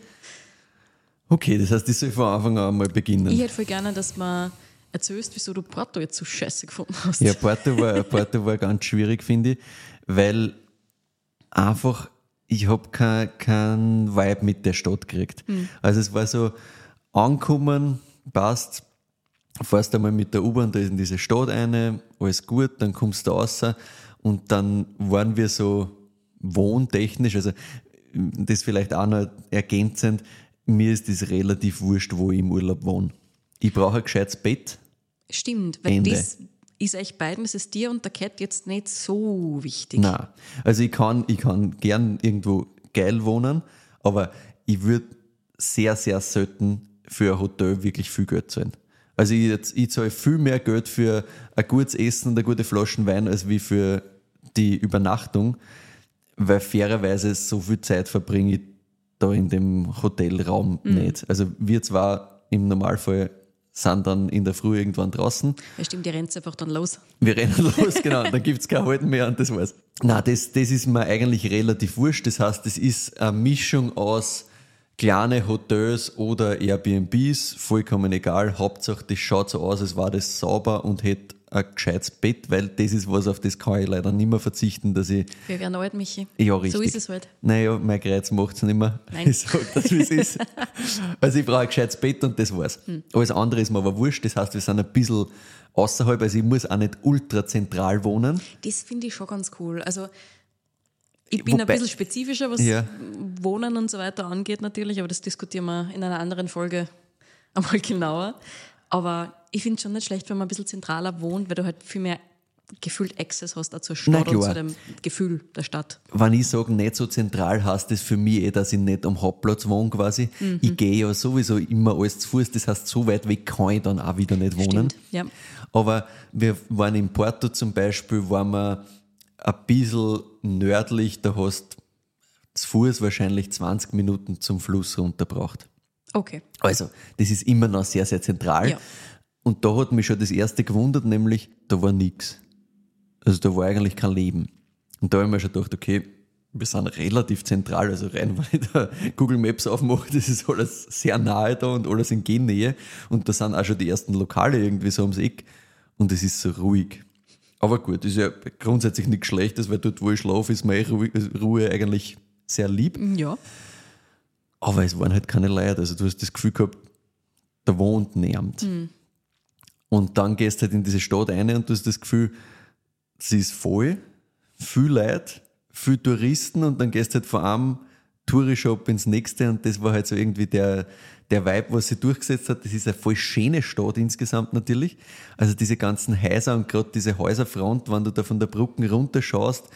Okay, das heißt, ich soll von Anfang an mal beginnen. Ich hätte voll gerne, dass man erzählst, wieso du Porto jetzt so scheiße gefunden hast. Ja, Porto war, Porto war ganz schwierig, finde ich, weil einfach, ich habe kein, kein Vibe mit der Stadt gekriegt. Also es war so, ankommen, passt, fährst einmal mit der U-Bahn da in diese Stadt rein, alles gut, dann kommst du raus und dann waren wir so wohntechnisch, also das vielleicht auch noch ergänzend, mir ist das relativ wurscht, wo ich im Urlaub wohne. Ich brauche ein gescheites Bett. Stimmt, weil Ende. das ist euch beiden, das ist dir und der Cat jetzt nicht so wichtig. Nein. Also ich kann, ich kann gern irgendwo geil wohnen, aber ich würde sehr, sehr selten für ein Hotel wirklich viel Geld zahlen. Also ich, jetzt, ich zahle viel mehr Geld für ein gutes Essen und eine gute Flasche Wein, als wie für die Übernachtung, weil fairerweise so viel Zeit verbringe ich da in dem Hotelraum mhm. nicht. Also wir zwar im Normalfall sind dann in der Früh irgendwann draußen. Ja stimmt, die rennt einfach dann los. Wir rennen los, genau, dann gibt es kein Halten mehr und das war's. Nein, das, das ist mir eigentlich relativ wurscht. Das heißt, das ist eine Mischung aus kleine Hotels oder Airbnbs, vollkommen egal. Hauptsache, das schaut so aus, als war das sauber und hätte ein gescheites Bett, weil das ist was, auf das kann ich leider nicht mehr verzichten, dass ich... Wir werden alt, Michi. Ja, richtig. So ist es halt. Naja, mein Kreuz macht es nicht mehr. Nein. Ich sage das, wie es ist. Also ich brauche ein gescheites Bett und das war's. Hm. Alles andere ist mir aber wurscht. Das heißt, wir sind ein bisschen außerhalb, also ich muss auch nicht ultra zentral wohnen. Das finde ich schon ganz cool. Also ich bin Wobei, ein bisschen spezifischer, was ja. Wohnen und so weiter angeht natürlich, aber das diskutieren wir in einer anderen Folge einmal genauer. Aber ich finde es schon nicht schlecht, wenn man ein bisschen zentraler wohnt, weil du halt viel mehr gefühlt Access hast auch zur Stadt und zu dem Gefühl der Stadt. Wenn ich sage, nicht so zentral, heißt das für mich eh, dass ich nicht am Hauptplatz wohne quasi. Mhm. Ich gehe ja sowieso immer alles zu Fuß, das heißt, so weit weg kann ich dann auch wieder nicht wohnen. Stimmt, ja. Aber wir waren in Porto zum Beispiel, waren wir ein bisschen nördlich, da hast zu Fuß wahrscheinlich zwanzig Minuten zum Fluss runtergebracht. Okay. Also, das ist immer noch sehr, sehr zentral. Ja. Und da hat mich schon das erste gewundert, nämlich, da war nichts. Also da war eigentlich kein Leben. Und da habe ich mir schon gedacht, okay, wir sind relativ zentral, also rein, wenn ich da Google Maps aufmache, das ist alles sehr nahe da und alles in Gennähe. Und da sind auch schon die ersten Lokale irgendwie so ums Eck. Und es ist so ruhig. Aber gut, das ist ja grundsätzlich nichts Schlechtes, weil dort, wo ich schlafe, ist mir Ruhe eigentlich sehr lieb. Ja. Aber es waren halt keine Leute. Also du hast das Gefühl gehabt, da wohnt niemand. Mhm. Und dann gehst du halt in diese Stadt rein und du hast das Gefühl, sie ist voll, viel Leute, viel Touristen und dann gehst du halt von einem Tourishop ins nächste und das war halt so irgendwie der, der Vibe, was sie durchgesetzt hat. Das ist eine voll schöne Stadt insgesamt natürlich. Also diese ganzen Häuser und gerade diese Häuserfront, wenn du da von der Brücke runter schaust,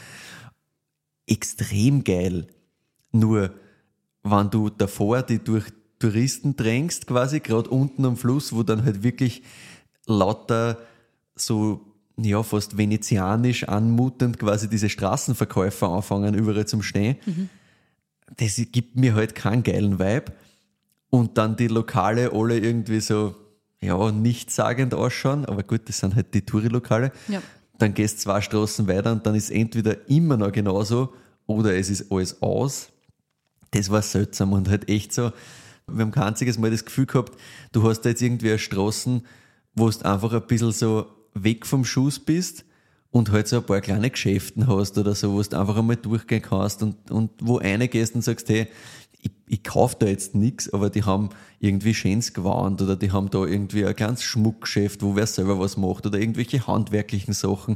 extrem geil. Nur, wenn du davor die durch Touristen drängst quasi, gerade unten am Fluss, wo dann halt wirklich lauter so, ja, fast venezianisch anmutend quasi diese Straßenverkäufer anfangen, überall zum Stehen. Mhm. Das gibt mir halt keinen geilen Vibe. Und dann die Lokale alle irgendwie so, ja, nichtssagend ausschauen, aber gut, das sind halt die Touri-Lokale. Ja. Dann gehst du zwei Straßen weiter und dann ist entweder immer noch genauso oder es ist alles aus. Das war seltsam und halt echt so, wir haben kein einziges Mal das Gefühl gehabt, du hast da jetzt irgendwie eine Straßen, wo du einfach ein bisschen so weg vom Schuss bist und halt so ein paar kleine Geschäften hast oder so, wo du einfach einmal durchgehen kannst und, und wo reingehst und sagst, hey, ich, ich kaufe da jetzt nichts, aber die haben irgendwie schönes Gewand oder die haben da irgendwie ein kleines Schmuckgeschäft, wo wer selber was macht oder irgendwelche handwerklichen Sachen.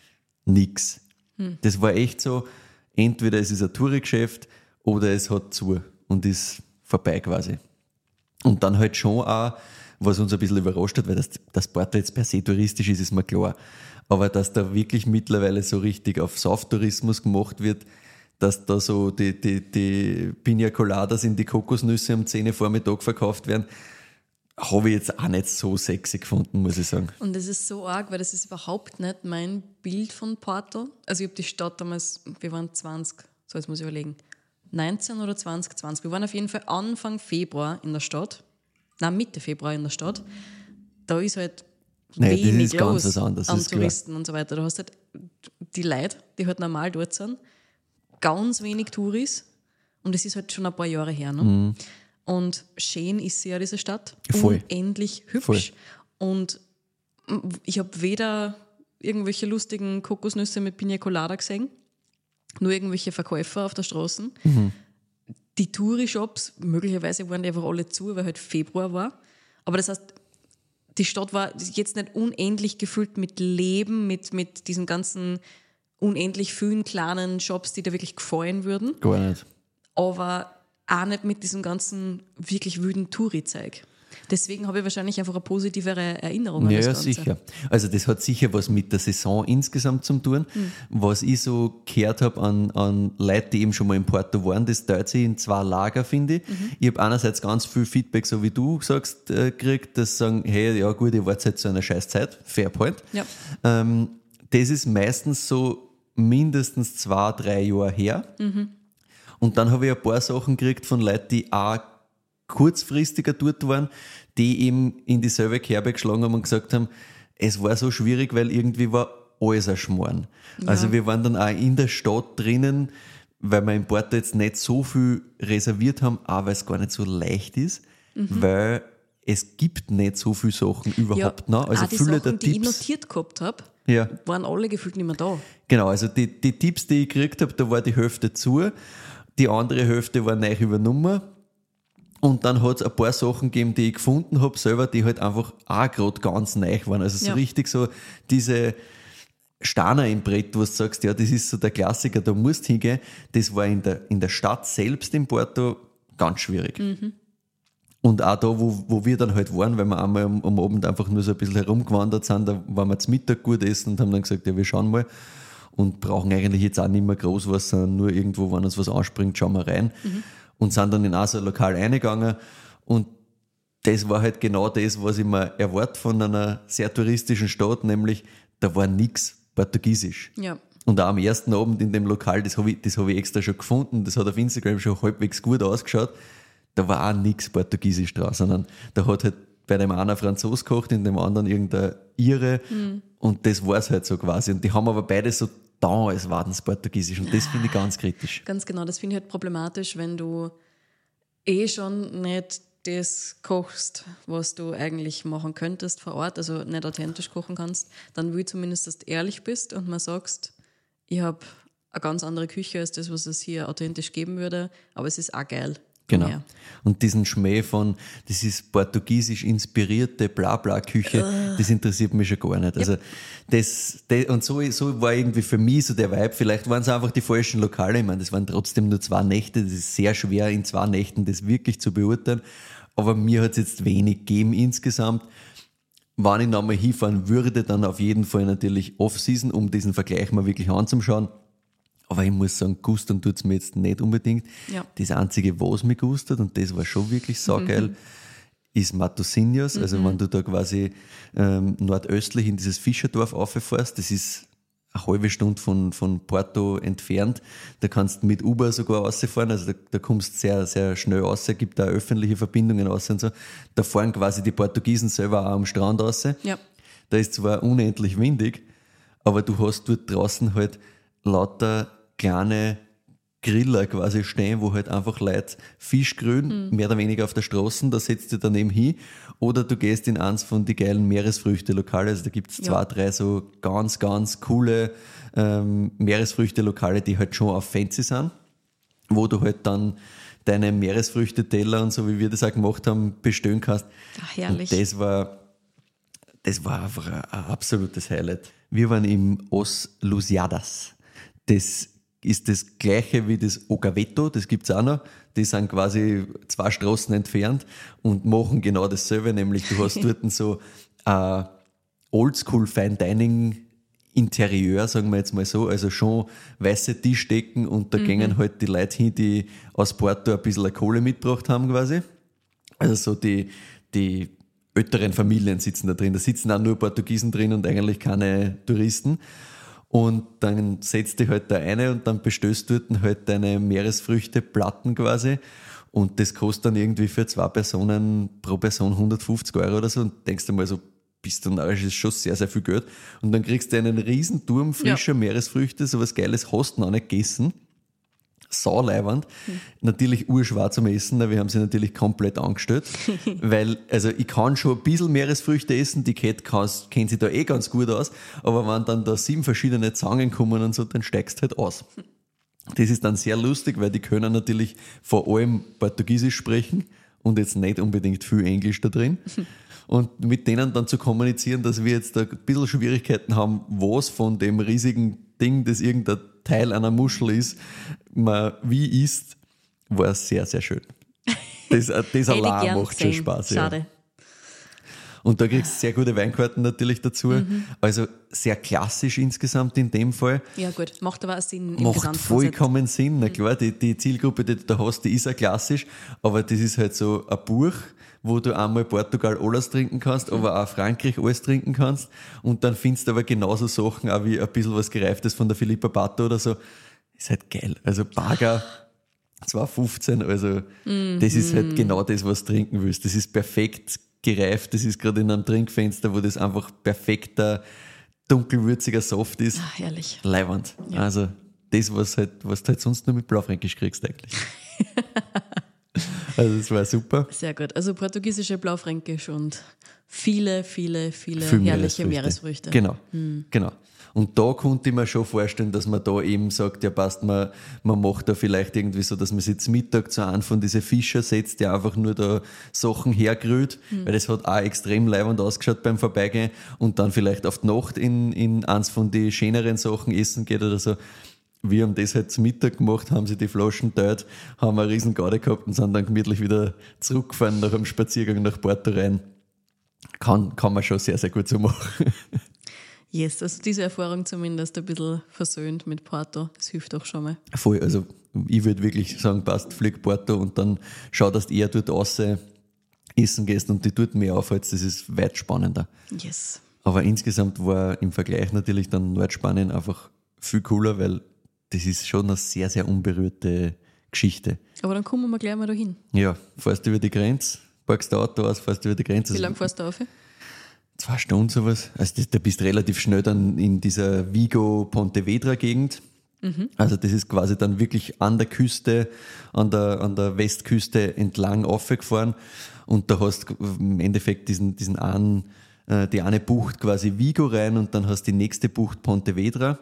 Nix. Hm. Das war echt so, entweder es ist ein Touri-Geschäft oder es hat zu und ist vorbei quasi. Und dann halt schon auch, was uns ein bisschen überrascht hat, weil das, das Porto jetzt per se touristisch ist, ist mir klar. Aber dass da wirklich mittlerweile so richtig auf Sauftourismus gemacht wird, dass da so die, die, die Pina Coladas in die Kokosnüsse um zehn Uhr Vormittag verkauft werden, habe ich jetzt auch nicht so sexy gefunden, muss ich sagen. Und das ist so arg, weil das ist überhaupt nicht mein Bild von Porto. Also ich habe die Stadt damals, wir waren zwanzig, so jetzt muss ich überlegen, neunzehn oder zwanzig zwanzig. Wir waren auf jeden Fall Anfang Februar in der Stadt. Nein, Mitte Februar in der Stadt. Da ist halt Nein, wenig ist los ganz anderes, an Touristen klar. Und so weiter. Du hast halt die Leute, die halt normal dort sind, ganz wenig Touris und es ist halt schon ein paar Jahre her. Ne? Mhm. Und schön ist sie ja, diese Stadt. Voll. Unendlich hübsch. Voll. Und ich habe weder irgendwelche lustigen Kokosnüsse mit Pina Colada gesehen, nur irgendwelche Verkäufer auf der Straße. Mhm. Die Touri-Shops, möglicherweise waren die einfach alle zu, weil halt Februar war. Aber das heißt, die Stadt war jetzt nicht unendlich gefüllt mit Leben, mit, mit diesen ganzen unendlich vielen kleinen Shops, die da wirklich gefallen würden. Gar nicht. Aber auch nicht mit diesem ganzen wirklich wilden Touri-Zeug. Deswegen habe ich wahrscheinlich einfach eine positivere Erinnerung an Ja, das ja, Ganze. sicher. Also das hat sicher was mit der Saison insgesamt zu tun. Mhm. Was ich so gehört habe an, an Leute, die eben schon mal in Porto waren, das teilt sich in zwei Lager, finde ich. Mhm. Ich habe einerseits ganz viel Feedback, so wie du sagst, äh, gekriegt, dass sagen, hey, ja gut, ihr wart halt zu einer Scheißzeit, fair point. Ja. Ähm, das ist meistens so mindestens zwei, drei Jahre her. Mhm. Und dann habe ich ein paar Sachen gekriegt von Leuten, die auch kurzfristiger dort waren, die eben in dieselbe Kerbe geschlagen haben und gesagt haben, es war so schwierig, weil irgendwie war alles ein Schmarrn. Ja. Also wir waren dann auch in der Stadt drinnen, weil wir in Porto jetzt nicht so viel reserviert haben, auch weil es gar nicht so leicht ist, mhm. weil es gibt nicht so viele Sachen überhaupt ja, noch. Also auch die viele Sachen, der die Tipps, ich notiert gehabt habe, ja. waren alle gefühlt nicht mehr da. Genau, also die, die Tipps, die ich gekriegt habe, da war die Hälfte zu, die andere Hälfte war neu übernommen. Und dann hat es ein paar Sachen gegeben, die ich gefunden habe selber, die halt einfach auch gerade ganz neu waren. Also so ja. richtig so diese Steiner im Brett, wo du sagst, ja, das ist so der Klassiker, da musst du hingehen. Das war in der, in der Stadt selbst in Porto ganz schwierig. Mhm. Und auch da, wo, wo wir dann halt waren, weil wir einmal am, am Abend einfach nur so ein bisschen herumgewandert sind, da waren wir zum Mittag gut essen und haben dann gesagt, ja, wir schauen mal und brauchen eigentlich jetzt auch nicht mehr groß was, sondern nur irgendwo, wenn uns was anspringt, schauen wir rein. Mhm. Und sind dann in auch so ein Lokal reingegangen und das war halt genau das, was ich mir erwarte von einer sehr touristischen Stadt, nämlich da war nichts Portugiesisch. Ja. Und auch am ersten Abend in dem Lokal, das habe ich, das hab ich extra schon gefunden, das hat auf Instagram schon halbwegs gut ausgeschaut, da war auch nichts Portugiesisch draus, sondern da hat halt bei dem einen Franzos gekocht, in dem anderen irgendein Ire mhm. und das war es halt so quasi. Und die haben aber beide so da, als war das Portugiesisch und das finde ich ganz kritisch. Ganz genau, das finde ich halt problematisch, wenn du eh schon nicht das kochst, was du eigentlich machen könntest vor Ort, also nicht authentisch kochen kannst, dann will ich zumindest, dass du ehrlich bist und mal sagst, ich habe eine ganz andere Küche als das, was es hier authentisch geben würde, aber es ist auch geil. Genau. Ja. Und diesen Schmäh von, das ist portugiesisch inspirierte Blabla-Küche, uh. das interessiert mich schon gar nicht. Also yep. das, das, und so, so war irgendwie für mich so der Vibe. Vielleicht waren es einfach die falschen Lokale. Ich meine, das waren trotzdem nur zwei Nächte. Das ist sehr schwer, in zwei Nächten das wirklich zu beurteilen. Aber mir hat es jetzt wenig gegeben insgesamt. Wenn ich nochmal hinfahren würde, dann auf jeden Fall natürlich Off-Season, um diesen Vergleich mal wirklich anzuschauen. Aber ich muss sagen, gustern tut es mir jetzt nicht unbedingt. Ja. Das Einzige, was mich gustert, und das war schon wirklich saugeil, mhm. ist Matosinhos. Mhm. Also wenn du da quasi ähm, nordöstlich in dieses Fischerdorf rauffährst, das ist eine halbe Stunde von, von Porto entfernt. Da kannst du mit Uber sogar rausfahren, also da, da kommst du sehr, sehr schnell raus, gibt da öffentliche Verbindungen raus und so. Da fahren quasi die Portugiesen selber auch am Strand raus. Ja. Da ist zwar unendlich windig, aber du hast dort draußen halt lauter kleine Griller quasi stehen, wo halt einfach Leute Fisch grillen, mhm. mehr oder weniger auf der Straße, da setzt du daneben hin. Oder du gehst in eins von die geilen Meeresfrüchte-Lokale, also da gibt es ja. zwei, drei so ganz, ganz coole ähm, Meeresfrüchte-Lokale, die halt schon auf fancy sind, wo du halt dann deine Meeresfrüchte-Teller und so, wie wir das auch gemacht haben, bestellen kannst. Ach, herrlich. Und das war, das war einfach ein, ein absolutes Highlight. Wir waren im Os Lusíadas. Das ist das gleiche wie das Ogaveto, das gibt es auch noch. Die sind quasi zwei Straßen entfernt und machen genau dasselbe, nämlich du hast dort so ein Oldschool Fine Dining Interieur, sagen wir jetzt mal so, also schon weiße Tischdecken und da mhm. gehen halt die Leute hin, die aus Porto ein bisschen Kohle mitgebracht haben quasi. Also so die, die älteren Familien sitzen da drin, da sitzen auch nur Portugiesen drin und eigentlich keine Touristen. Und dann setzt dich halt da eine und dann bestößt du dort halt deine Meeresfrüchteplatten quasi. Und das kostet dann irgendwie für zwei Personen pro Person hundertfünfzig Euro oder so. Und denkst du mal so, bist du narrisch, ist schon sehr, sehr viel Geld. Und dann kriegst du einen riesen Turm frischer ja. Meeresfrüchte, sowas Geiles hast du noch nicht gegessen. Sauleiwand. Hm. Natürlich urschwer zum Essen, wir haben sie natürlich komplett angestellt, weil, also ich kann schon ein bisschen Meeresfrüchte essen, die Kate kennt sich da eh ganz gut aus, aber wenn dann da sieben verschiedene Zangen kommen und so, dann steigst du halt aus. Das ist dann sehr lustig, weil die können natürlich vor allem Portugiesisch sprechen und jetzt nicht unbedingt viel Englisch da drin. Und mit denen dann zu kommunizieren, dass wir jetzt da ein bisschen Schwierigkeiten haben, was von dem riesigen Ding, das irgendein Teil einer Muschel ist, man wie isst, war sehr, sehr schön. Das, das allein macht schon Spaß. Schade. Ja. Und da kriegst du sehr gute Weinkarten natürlich dazu. Mhm. Also sehr klassisch insgesamt in dem Fall. Ja gut, macht aber auch Sinn im Macht Gesamtkonzept. vollkommen Sinn. Na klar, die, die Zielgruppe, die du da hast, die ist ja klassisch, aber das ist halt so ein Buch, wo du einmal Portugal alles trinken kannst, aber auch Frankreich alles trinken kannst. Und dann findest du aber genauso Sachen, auch wie ein bisschen was Gereiftes von der Philippa Batto oder so. Ist halt geil. Also Baga zwei fünfzehn, also mhm. das ist halt genau das, was du trinken willst. Das ist perfekt gereift, das ist gerade in einem Trinkfenster, wo das einfach perfekter, dunkelwürziger Saft ist. Ach, herrlich. Leiwand. Ja. Also das, was, halt, was du halt sonst nur mit Blaufränkisch kriegst eigentlich. Also das war super. Sehr gut. Also portugiesische Blaufränkisch und viele, viele, viele Für herrliche Meeresfrüchte. Meeresfrüchte. Genau, hm. genau. Und da konnte ich mir schon vorstellen, dass man da eben sagt, ja passt, man, man macht da vielleicht irgendwie so, dass man sich zum Mittag zu einem von diesen Fischer setzt, der einfach nur da Sachen hergerührt, mhm. weil das hat auch extrem leibend ausgeschaut beim Vorbeigehen und dann vielleicht auf die Nacht in, in eins von den schöneren Sachen essen geht oder so. Wir haben das halt zum Mittag gemacht, haben sie die Flaschen teilt, haben eine riesen Garde gehabt und sind dann gemütlich wieder zurückgefahren nach einem Spaziergang nach Porto rein. Kann, kann man schon sehr, sehr gut so machen. Yes, also diese Erfahrung zumindest ein bisschen versöhnt mit Porto, das hilft auch schon mal. Voll, also ich würde wirklich sagen, passt, flieg Porto und dann schau, dass du eher dort raus essen gehst und die dort mehr aufhältst, das ist weit spannender. Yes. Aber insgesamt war im Vergleich natürlich dann Nordspanien einfach viel cooler, weil das ist schon eine sehr, sehr unberührte Geschichte. Aber dann kommen wir gleich mal dahin. Ja, fährst du über die Grenze, parkst das Auto aus, fährst du über die Grenze. Wie lange fährst du auf? Zwei Stunden sowas. Also da bist du relativ schnell dann in dieser Vigo-Pontevedra-Gegend. Mhm. Also das ist quasi dann wirklich an der Küste, an der, an der Westküste entlang aufgefahren. Und da hast du im Endeffekt diesen, diesen einen, äh, die eine Bucht quasi Vigo rein und dann hast du die nächste Bucht Pontevedra.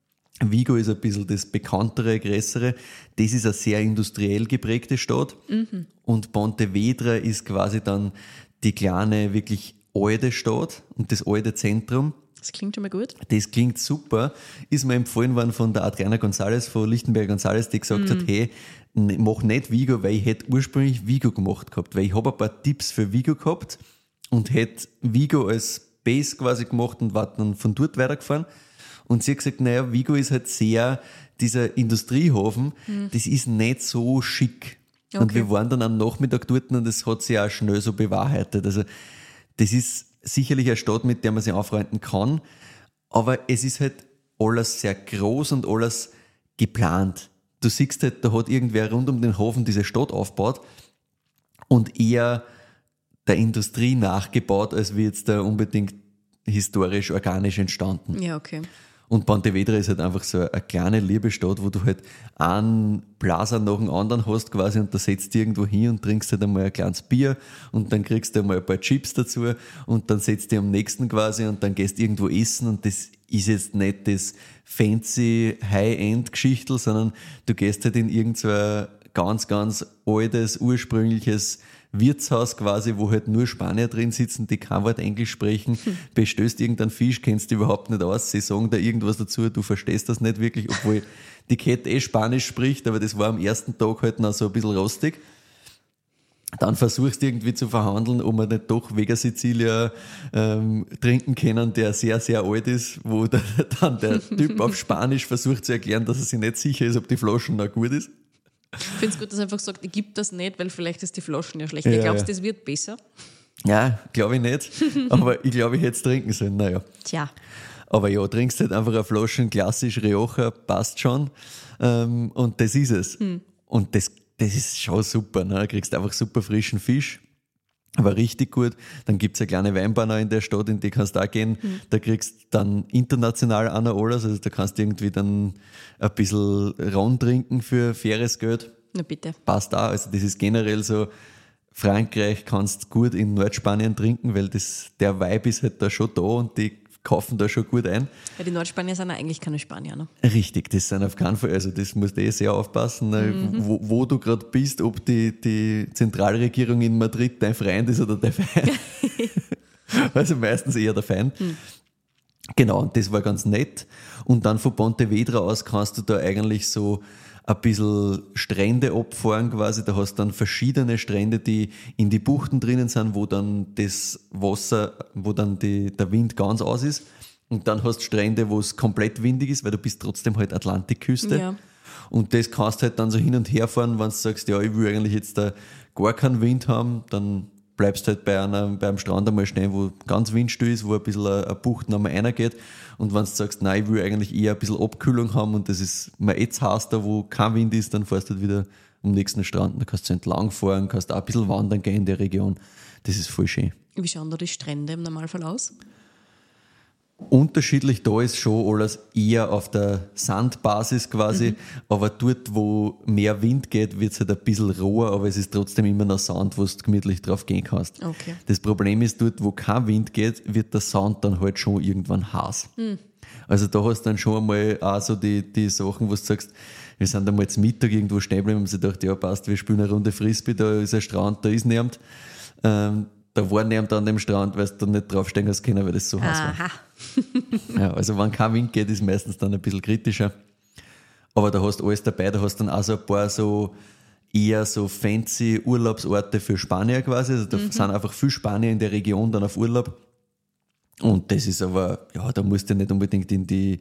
Vigo ist ein bisschen das bekanntere, größere. Das ist eine sehr industriell geprägte Stadt. Mhm. Und Pontevedra ist quasi dann die kleine, wirklich alte Stadt und das alte Zentrum. Das klingt schon mal gut. Das klingt super. Ist mir empfohlen worden von der Adriana González, von Lichtenberg González, die gesagt mm. hat, hey, mach nicht Vigo, weil ich hätte ursprünglich Vigo gemacht gehabt, weil ich habe ein paar Tipps für Vigo gehabt und hätte Vigo als Base quasi gemacht und war dann von dort weitergefahren. Und sie hat gesagt, naja, Vigo ist halt sehr, dieser Industriehafen, mm. das ist nicht so schick. Okay. Und wir waren dann am Nachmittag dort und das hat sich auch schnell so bewahrheitet. Also das ist sicherlich eine Stadt, mit der man sich anfreunden kann, aber es ist halt alles sehr groß und alles geplant. Du siehst halt, da hat irgendwer rund um den Hafen diese Stadt aufgebaut und eher der Industrie nachgebaut, als wie jetzt da unbedingt historisch, organisch entstanden. Ja, okay. Und Pontevedra ist halt einfach so eine kleine, liebe Stadt, wo du halt einen Blaser nach dem anderen hast quasi und da setzt du irgendwo hin und trinkst halt einmal ein kleines Bier und dann kriegst du einmal ein paar Chips dazu und dann setzt du am nächsten quasi und dann gehst du irgendwo essen und das ist jetzt nicht das fancy High-End-Geschichtel, sondern du gehst halt in irgend so ein ganz, ganz altes, ursprüngliches Wirtshaus quasi, wo halt nur Spanier drin sitzen, die kein Wort Englisch sprechen, hm. bestellst irgendeinen Fisch, kennst du überhaupt nicht aus, sie sagen da irgendwas dazu, du verstehst das nicht wirklich, obwohl die Kette eh Spanisch spricht, aber das war am ersten Tag halt noch so ein bisschen rostig. Dann versuchst du irgendwie zu verhandeln, ob wir nicht doch Vega Sicilia ähm, trinken können, der sehr, sehr alt ist, wo der, dann der Typ auf Spanisch versucht zu erklären, dass er sich nicht sicher ist, ob die Flaschen noch gut ist. Ich finde es gut, dass er einfach sagt, ich gebe das nicht, weil vielleicht ist die Flaschen ja schlecht. Ja, ich glaube, ja. das wird besser. Ja, glaube ich nicht. Aber ich glaube, ich hätte es trinken sollen. Naja. Tja. Aber ja, trinkst halt einfach eine Flasche klassisch Rioja, passt schon. Ähm, und das ist es. Hm. Und das, das ist schon super. Ne? Du kriegst einfach super frischen Fisch. Aber richtig gut. Dann gibt es eine kleine Weinbar noch in der Stadt, in die kannst du auch gehen. Mhm. Da kriegst du dann international auch noch alles. Also da kannst du irgendwie dann ein bisschen Ron trinken für faires Geld. Na bitte. Passt auch. Also das ist generell so, Frankreich kannst du gut in Nordspanien trinken, weil das, der Vibe ist halt da schon da und die kaufen da schon gut ein. Ja, die Nordspanier sind ja eigentlich keine Spanier, ne? Richtig, das sind auf keinen Fall, also das musst du eh sehr aufpassen, mhm. wo, wo du gerade bist, ob die, die Zentralregierung in Madrid dein Freund ist oder der Feind. Also meistens eher der Feind. Mhm. Genau, und das war ganz nett. Und dann von Pontevedra aus kannst du da eigentlich so ein bisschen Strände abfahren quasi. Da hast du dann verschiedene Strände, die in die Buchten drinnen sind, wo dann das Wasser, wo dann die, der Wind ganz aus ist. Und dann hast du Strände, wo es komplett windig ist, weil du bist trotzdem halt Atlantikküste. Ja. Und das kannst du halt dann so hin und her fahren, wenn du sagst, ja, ich will eigentlich jetzt da gar keinen Wind haben, dann bleibst halt bei einer, bei einem Strand einmal stehen, wo ganz windstill ist, wo ein bisschen eine Bucht noch mal reingeht. Und wenn du sagst, nein, ich will eigentlich eher ein bisschen Abkühlung haben und das ist mir jetzt heiß da, wo kein Wind ist, dann fährst du halt wieder am nächsten Strand. Da kannst du entlang fahren, kannst auch ein bisschen wandern gehen in der Region. Das ist voll schön. Wie schauen da die Strände im Normalfall aus? Unterschiedlich, da ist schon alles eher auf der Sandbasis quasi, mhm. aber dort, wo mehr Wind geht, wird es halt ein bisschen roher, aber es ist trotzdem immer noch Sand, wo du gemütlich drauf gehen kannst. Okay. Das Problem ist, dort, wo kein Wind geht, wird der Sand dann halt schon irgendwann heiß. Mhm. Also da hast du dann schon einmal auch so die, die Sachen, wo du sagst, wir sind einmal zum Mittag irgendwo stehen geblieben und haben sich gedacht, ja passt, wir spielen eine Runde Frisbee, da ist ein Strand, da ist niemand. Ähm, Da war niemand an dem Strand, weil du nicht draufstehen hast können, weil das so heiß war. Ja, also wenn kein Wind geht, ist meistens dann ein bisschen kritischer. Aber da hast du alles dabei, da hast dann auch so ein paar so eher so fancy Urlaubsorte für Spanier quasi. Also da mhm. sind einfach viele Spanier in der Region dann auf Urlaub. Und das ist aber, ja, da musst du nicht unbedingt in die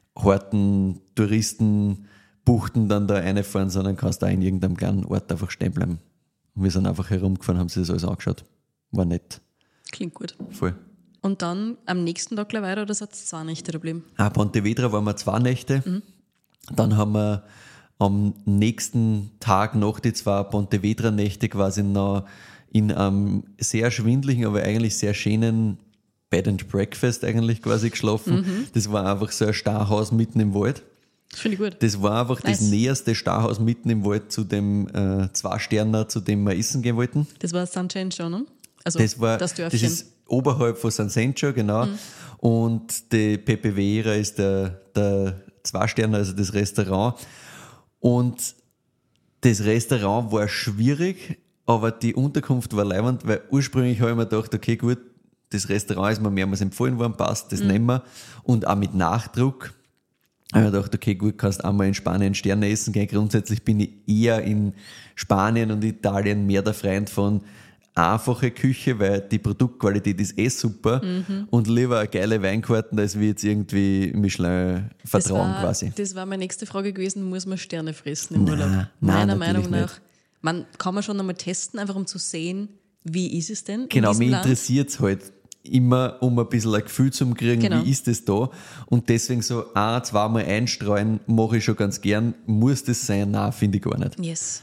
harten Touristenbuchten dann da reinfahren, sondern kannst da in irgendeinem kleinen Ort einfach stehen bleiben. Und wir sind einfach herumgefahren, haben sich das alles angeschaut. War nett. Klingt gut. Voll. Und dann am nächsten Tag gleich weiter oder seid ihr zwei Nächte da geblieben? Ah, Pontevedra waren wir zwei Nächte. Mhm. Dann haben wir am nächsten Tag noch die zwei Pontevedra-Nächte quasi noch in einem sehr schwindlichen, aber eigentlich sehr schönen Bed and Breakfast eigentlich quasi geschlafen. Mhm. Das war einfach so ein Starhaus mitten im Wald. Das finde ich gut. Das war einfach nice. Das näherste Starhaus mitten im Wald zu dem äh, Zwei-Sterner, zu dem wir essen gehen wollten. Das war San Cencio, ne? Also das, war, das Dörfchen. Das ist oberhalb von San Cencio, genau. Mhm. Und die Pepe Vera ist der, der Zwei-Sterner, also das Restaurant. Und das Restaurant war schwierig, aber die Unterkunft war leibend, weil ursprünglich habe ich mir gedacht, okay, gut, das Restaurant ist mir mehrmals empfohlen worden, passt, das mhm. nehmen wir. Und auch mit Nachdruck. Ich habe gedacht, okay, gut, kannst einmal in Spanien Sterne essen gehen. Grundsätzlich bin ich eher in Spanien und Italien mehr der Freund von einfache Küche, weil die Produktqualität ist eh super mhm. und lieber eine geile Weinkarten, als wie jetzt irgendwie Michelin vertrauen war, quasi. Das war meine nächste Frage gewesen, muss man Sterne fressen im nein, Urlaub? Nein, Meiner Meinung nach, nicht. man kann man schon einmal testen, einfach um zu sehen, wie ist es denn Genau, in mich Land? interessiert es halt immer, um ein bisschen ein Gefühl zu kriegen, genau. Wie ist das da? Und deswegen so ein-, zweimal einstreuen mache ich schon ganz gern. Muss das sein? Nein, finde ich gar nicht. Yes.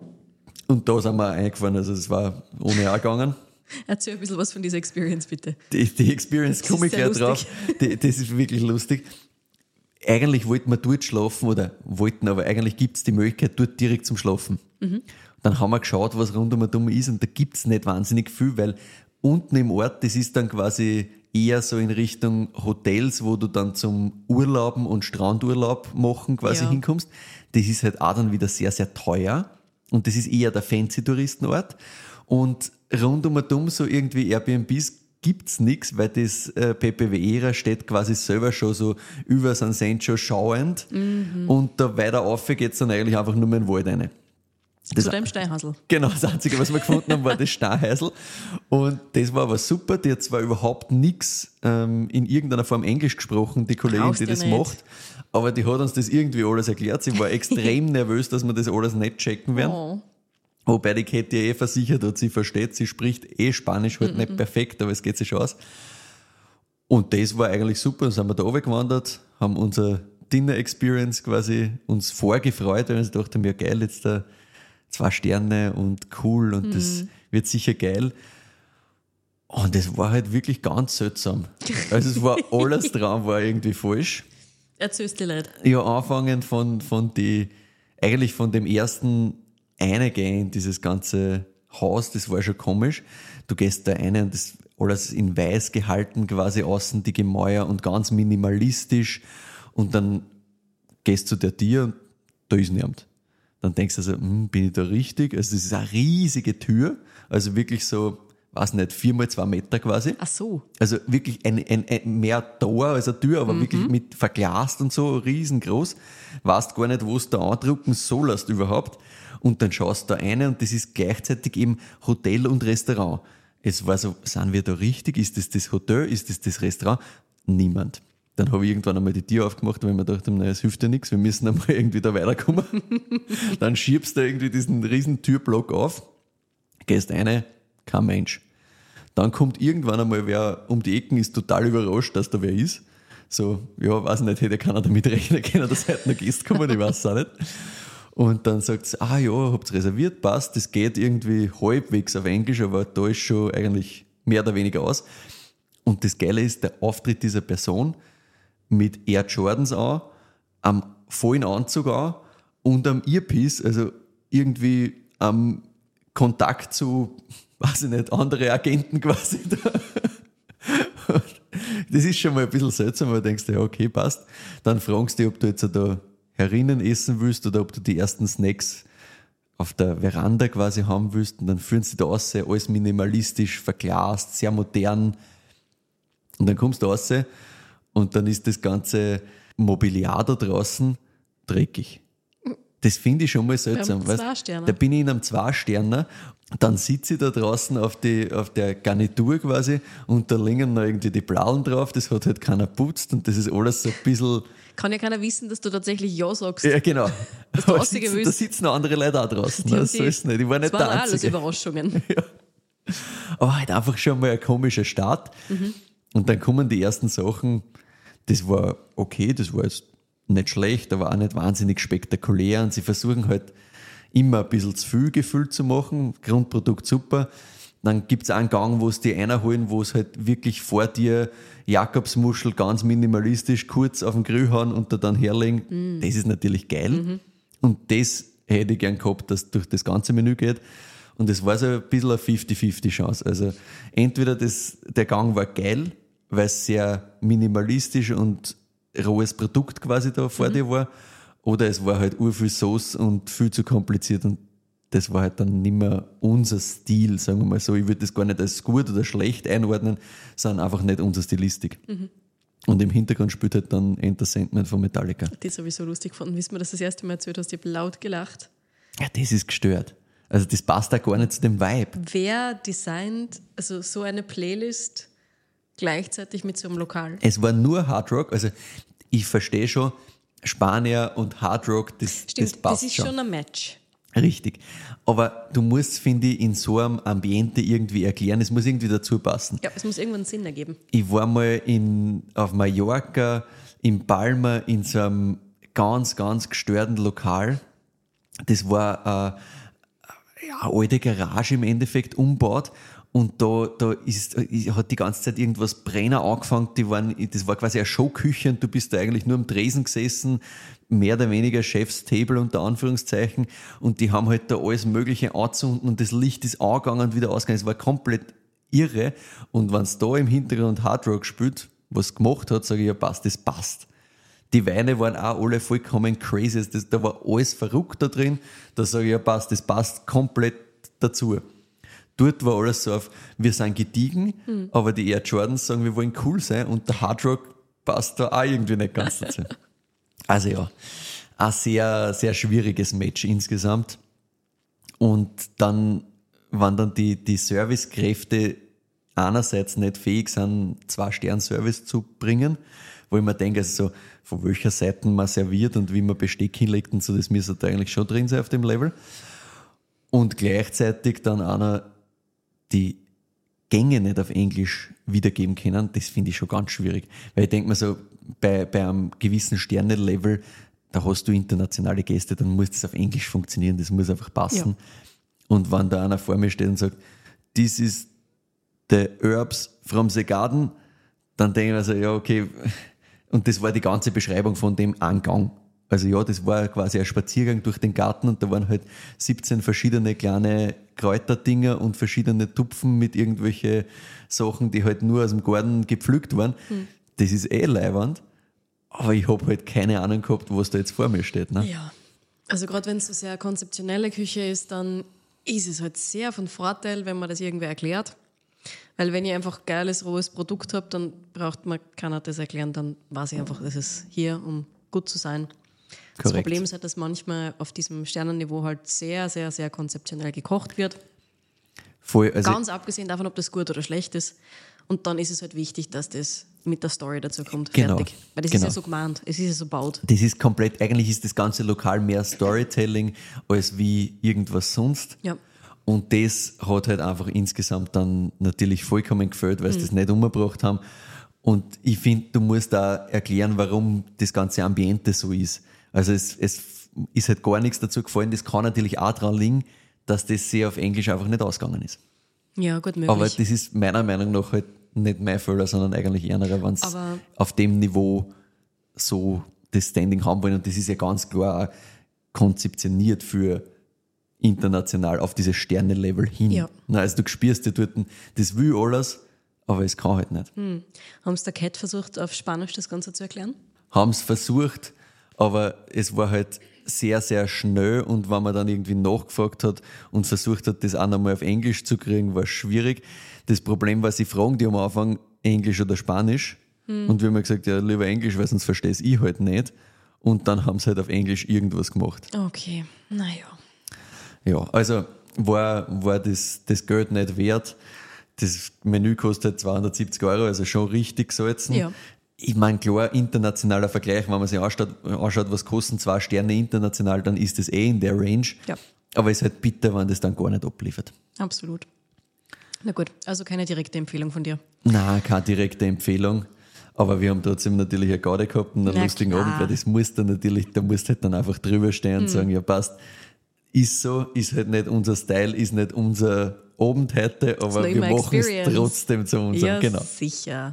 Und da sind wir eingefahren, also es war ohne auch gegangen. Erzähl ein bisschen was von dieser Experience, bitte. Die, die Experience komme ich gleich drauf. Die, das ist wirklich lustig. Eigentlich wollten wir dort schlafen, oder wollten, aber eigentlich gibt es die Möglichkeit, dort direkt zum Schlafen. Mhm. Dann haben wir geschaut, was rund um und ist, und da gibt es nicht wahnsinnig viel, weil unten im Ort, das ist dann quasi eher so in Richtung Hotels, wo du dann zum Urlauben und Strandurlaub machen quasi ja. hinkommst. Das ist halt auch dann wieder sehr, sehr teuer. Und das ist eher der fancy Touristenort. Und rund um und um so irgendwie Airbnbs gibt's nichts, weil das äh, Pepe Vera steht quasi selber schon so über San Cencio schauend. Mhm. Und da weiter rauf geht's dann eigentlich einfach nur mehr in den Wald rein. Das Zu deinem Steinhäusl. Genau, das Einzige, was wir gefunden haben, war das Steinhäusl. Und das war aber super. Die hat zwar überhaupt nichts ähm, in irgendeiner Form Englisch gesprochen, die Kollegin, Brauchst die das nicht. macht. Aber die hat uns das irgendwie alles erklärt. Sie war extrem nervös, dass wir das alles nicht checken werden. Oh. Wobei die Kette ja eh versichert hat, sie versteht, sie spricht eh Spanisch, halt mm-mm. nicht perfekt, aber es geht sich schon aus. Und das war eigentlich super. Dann sind wir da runtergewandert, haben unser Dinner-Experience quasi uns vorgefreut, weil wir uns dachten, ja geil, jetzt da zwei Sterne und cool und mm. das wird sicher geil. Und das war halt wirklich ganz seltsam. Also es war alles dran, war irgendwie falsch. Erzählst du Leute. Ja, anfangen von, von die, eigentlich von dem ersten Eingehen in dieses ganze Haus, das war schon komisch. Du gehst da rein und das alles in weiß gehalten, quasi außen die Gemäuer und ganz minimalistisch. Und dann gehst du zu der Tür und da ist niemand. Dann denkst du also, hm, bin ich da richtig? Also das ist eine riesige Tür, also wirklich so weiß nicht, vier mal zwei Meter quasi. Ach so. Also wirklich ein, ein, ein mehr Tor als eine Tür, aber mhm. wirklich mit verglast und so, riesengroß. Weißt gar nicht, wo es da andrucken sollst überhaupt. Und dann schaust du da rein und das ist gleichzeitig eben Hotel und Restaurant. Es war so, sind wir da richtig? Ist das das Hotel? Ist das das Restaurant? Niemand. Dann habe ich irgendwann einmal die Tür aufgemacht, weil ich mir dachte, nein, es hilft ja nichts, wir müssen einmal irgendwie da weiterkommen. Dann schiebst du irgendwie diesen riesen Türblock auf, gehst rein, kein Mensch. Dann kommt irgendwann einmal wer um die Ecken, ist total überrascht, dass da wer ist. So, ja, weiß nicht, hätte keiner damit rechnen können, dass heute noch Gäste kommen, ich weiß es auch nicht. Und dann sagt sie, ah ja, habt ihr reserviert, passt, das geht irgendwie halbwegs auf Englisch, aber da ist schon eigentlich mehr oder weniger aus. Und das Geile ist, der Auftritt dieser Person mit Air Jordans an, am vollen Anzug an und am Earpiece, also irgendwie am Kontakt zu, weiß ich nicht, andere Agenten quasi da. Das ist schon mal ein bisschen seltsam, aber du denkst dir, ja, okay, passt. Dann fragst du dich, ob du jetzt da herinnen essen willst oder ob du die ersten Snacks auf der Veranda quasi haben willst. Und dann führen sie da raus, alles minimalistisch, verglast, sehr modern. Und dann kommst du raus und dann ist das ganze Mobiliar da draußen dreckig. Das finde ich schon mal seltsam. Weißt, da bin ich in einem Zwei-Sterner, dann sitze ich da draußen auf, die, auf der Garnitur quasi und da liegen noch irgendwie die Blauen drauf, das hat halt keiner putzt und das ist alles so ein bisschen... Kann ja keiner wissen, dass du tatsächlich Ja sagst. Ja, genau. Dass du da, sitzen, da sitzen noch andere Leute auch draußen. Die, das so ist nicht. Ich war nicht das der waren Einzige. alles Überraschungen. Ja. Aber halt einfach schon mal ein komischer Start. Mhm. Und dann kommen die ersten Sachen, das war okay, das war jetzt nicht schlecht, aber auch nicht wahnsinnig spektakulär. Und sie versuchen halt immer ein bisschen zu viel gefüllt zu machen. Grundprodukt super. Dann gibt es einen Gang, wo es die einer holen, wo es halt wirklich vor dir Jakobsmuschel ganz minimalistisch kurz auf den Grill hauen und da dann herlegen. Mm. Das ist natürlich geil. Mhm. Und das hätte ich gern gehabt, dass durch das ganze Menü geht. Und es war so ein bisschen eine fünfzig fünfzig Chance. Also entweder das, der Gang war geil, weil es sehr minimalistisch und rohes Produkt quasi da vor mhm. dir war, oder es war halt urviel Sauce und viel zu kompliziert und das war halt dann nicht mehr unser Stil, sagen wir mal so. Ich würde das gar nicht als gut oder schlecht einordnen, sondern einfach nicht unsere Stilistik. Mhm. Und im Hintergrund spielt halt dann Enter Sandman von Metallica. Das habe ich so lustig gefunden. Wissen wir, dass du das erste Mal erzählt hast, ich habe laut gelacht. Ja, das ist gestört. Also das passt auch gar nicht zu dem Vibe. Wer designt also so eine Playlist gleichzeitig mit so einem Lokal? Es war nur Hard Rock, also ich verstehe schon, Spanier und Hard Rock, das, Stimmt, das passt das ist schon. schon ein Match. Richtig. Aber du musst, finde ich, in so einem Ambiente irgendwie erklären, es muss irgendwie dazu passen. Ja, es muss irgendwann Sinn ergeben. Ich war mal in, auf Mallorca, in Palma, in so einem ganz, ganz gestörten Lokal. Das war äh, ja, eine alte Garage im Endeffekt umgebaut. Und da, da ist, hat die ganze Zeit irgendwas Brenner angefangen, die waren, das war quasi eine Showküche und du bist da eigentlich nur am Tresen gesessen, mehr oder weniger Chefstable unter Anführungszeichen, und die haben halt da alles Mögliche anzünden und das Licht ist angegangen und wieder ausgegangen. Es war komplett irre. Und wenn es da im Hintergrund Hard Rock spielt, was gemacht hat, sage ich, ja passt, das passt. Die Weine waren auch alle vollkommen crazy, das, da war alles verrückt da drin, da sage ich, ja passt, das passt komplett dazu. Dort war alles so auf, wir sind gediegen, mhm. aber die Air Jordans sagen, wir wollen cool sein und der Hard Rock passt da auch irgendwie nicht ganz dazu. Also ja, ein sehr, sehr schwieriges Match insgesamt. Und dann, wenn dann die, die Servicekräfte einerseits nicht fähig sind, zwei Stern Service zu bringen, wo ich mir denke, also so, von welcher Seite man serviert und wie man Besteck hinlegt und so, das müsste da eigentlich schon drin sein auf dem Level. Und gleichzeitig dann einer die Gänge nicht auf Englisch wiedergeben können, das finde ich schon ganz schwierig. Weil ich denke mir so, bei, bei einem gewissen Sterne-Level, da hast du internationale Gäste, dann muss das auf Englisch funktionieren, das muss einfach passen. Ja. Und wenn da einer vor mir steht und sagt, this is the herbs from the garden, dann denke ich mir so, ja okay, und das war die ganze Beschreibung von dem Angang. Also ja, das war quasi ein Spaziergang durch den Garten und da waren halt siebzehn verschiedene kleine Kräuterdinger und verschiedene Tupfen mit irgendwelche Sachen, die halt nur aus dem Garten gepflückt waren. Hm. Das ist eh leiwand, aber ich habe halt keine Ahnung gehabt, was da jetzt vor mir steht. Ne? Ja, also gerade wenn es so sehr konzeptionelle Küche ist, dann ist es halt sehr von Vorteil, wenn man das irgendwie erklärt. Weil wenn ich einfach geiles, rohes Produkt habe, dann braucht man keiner das erklären, dann weiß ich einfach, das ist hier, um gut zu sein. Das Korrekt. Problem ist halt, dass manchmal auf diesem Sternenniveau halt sehr, sehr, sehr konzeptionell gekocht wird. Voll, also Ganz abgesehen davon, ob das gut oder schlecht ist. Und dann ist es halt wichtig, dass das mit der Story dazu kommt. Genau. Fertig. Weil das Genau. ist ja so gemeint, es ist ja so baut. das ist komplett, eigentlich ist das ganze Lokal mehr Storytelling als wie irgendwas sonst. Ja. Und das hat halt einfach insgesamt dann natürlich vollkommen gefällt, weil sie Mhm. das nicht umgebracht haben. Und ich finde, du musst da erklären, warum das ganze Ambiente so ist. Also es, es ist halt gar nichts dazu gefallen. Das kann natürlich auch daran liegen, dass das sehr auf Englisch einfach nicht ausgegangen ist. Ja, gut möglich. Aber das ist meiner Meinung nach halt nicht mein Fehler, sondern eigentlich eher, wenn sie Aber- auf dem Niveau so das Standing haben wollen. Und das ist ja ganz klar auch konzeptioniert für international auf dieses Sterne-Level hin. Ja. Na, also du spürst ja dort, das will alles, aber es kann halt nicht. Hm. Haben Sie der Cat versucht, auf Spanisch das Ganze zu erklären? Haben es versucht, aber es war halt sehr, sehr schnell und wenn man dann irgendwie nachgefragt hat und versucht hat, das auch nochmal auf Englisch zu kriegen, war es schwierig. Das Problem war, sie fragen die am Anfang Englisch oder Spanisch und wir haben gesagt, ja, lieber Englisch, weil sonst verstehe ich halt nicht. Und dann haben sie halt auf Englisch irgendwas gemacht. Okay, naja. Ja, also war, war das, das Geld nicht wert. Das Menü kostet zweihundertsiebzig Euro, also schon richtig gesalzen. Ja. Ich meine, klar, internationaler Vergleich, wenn man sich anschaut, anschaut, was kosten zwei Sterne international, dann ist das eh in der Range. Ja. Aber es ist halt bitter, wenn das dann gar nicht abliefert. Absolut. Na gut, also keine direkte Empfehlung von dir. Nein, keine direkte Empfehlung. Aber wir haben trotzdem natürlich eine Garde gehabt und einen Na lustigen klar. Abend, weil das musst du natürlich, da musst du halt dann einfach drüber stehen und sagen, ja passt, ist so, ist halt nicht unser Style, ist nicht unser Abend heute, aber noch wir immer machen es Experience. trotzdem zu unserem. Ja, Genau. sicher.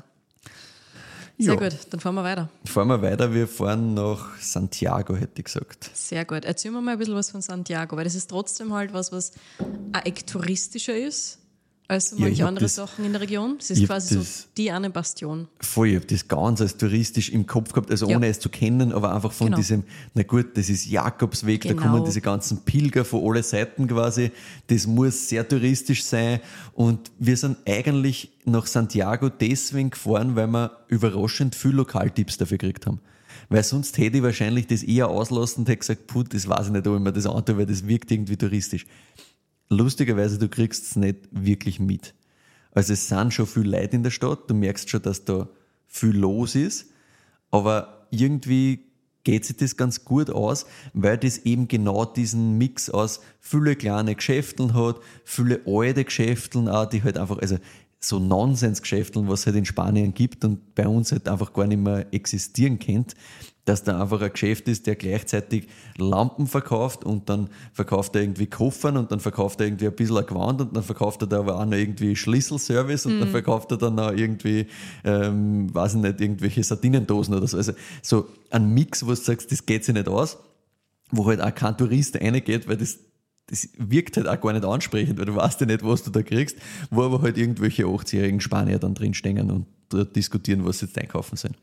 Sehr Ja. gut, dann fahren wir weiter. Fahren wir weiter, wir fahren nach Santiago, hätte ich gesagt. Sehr gut. Erzähl mir mal ein bisschen was von Santiago, weil das ist trotzdem halt was, was auch echt touristischer ist als so Ja, ich manche hab andere das- Sachen in der Region. Das ich ist hab quasi so das- die eine Bastion. Voll, ich habe das ganz als touristisch im Kopf gehabt, also Ja. ohne es zu kennen, aber einfach von Genau. diesem, na gut, das ist Jakobsweg, da Genau. kommen diese ganzen Pilger von alle Seiten quasi, das muss sehr touristisch sein und wir sind eigentlich nach Santiago deswegen gefahren, weil wir überraschend viel Lokaltipps dafür gekriegt haben. Weil sonst hätte ich wahrscheinlich das eher auslassen und hätte gesagt, puh, das weiß ich nicht, ob ich mir das antue, weil das wirkt irgendwie touristisch. Lustigerweise, du kriegst es nicht wirklich mit. Also es sind schon viele Leute in der Stadt, du merkst schon, dass da viel los ist, aber irgendwie geht sich das ganz gut aus, weil das eben genau diesen Mix aus viele kleine Geschäfteln hat, viele alte Geschäfteln auch, die halt einfach, also so Nonsens-Geschäfteln, was es halt in Spanien gibt und bei uns halt einfach gar nicht mehr existieren kennt, dass da einfach ein Geschäft ist, der gleichzeitig Lampen verkauft und dann verkauft er irgendwie Koffern und dann verkauft er irgendwie ein bisschen ein Gewand und dann verkauft er da aber auch noch irgendwie Schlüsselservice und dann verkauft er dann noch irgendwie, ähm, weiß ich nicht, irgendwelche Sardinendosen oder so. Also so ein Mix, wo du sagst, das geht sich nicht aus, wo halt auch kein Tourist reingeht, weil das das wirkt halt auch gar nicht ansprechend, weil du weißt ja nicht, was du da kriegst, wo aber halt irgendwelche achtzigjährigen Spanier dann drinstehen und dort diskutieren, was sie jetzt einkaufen sollen.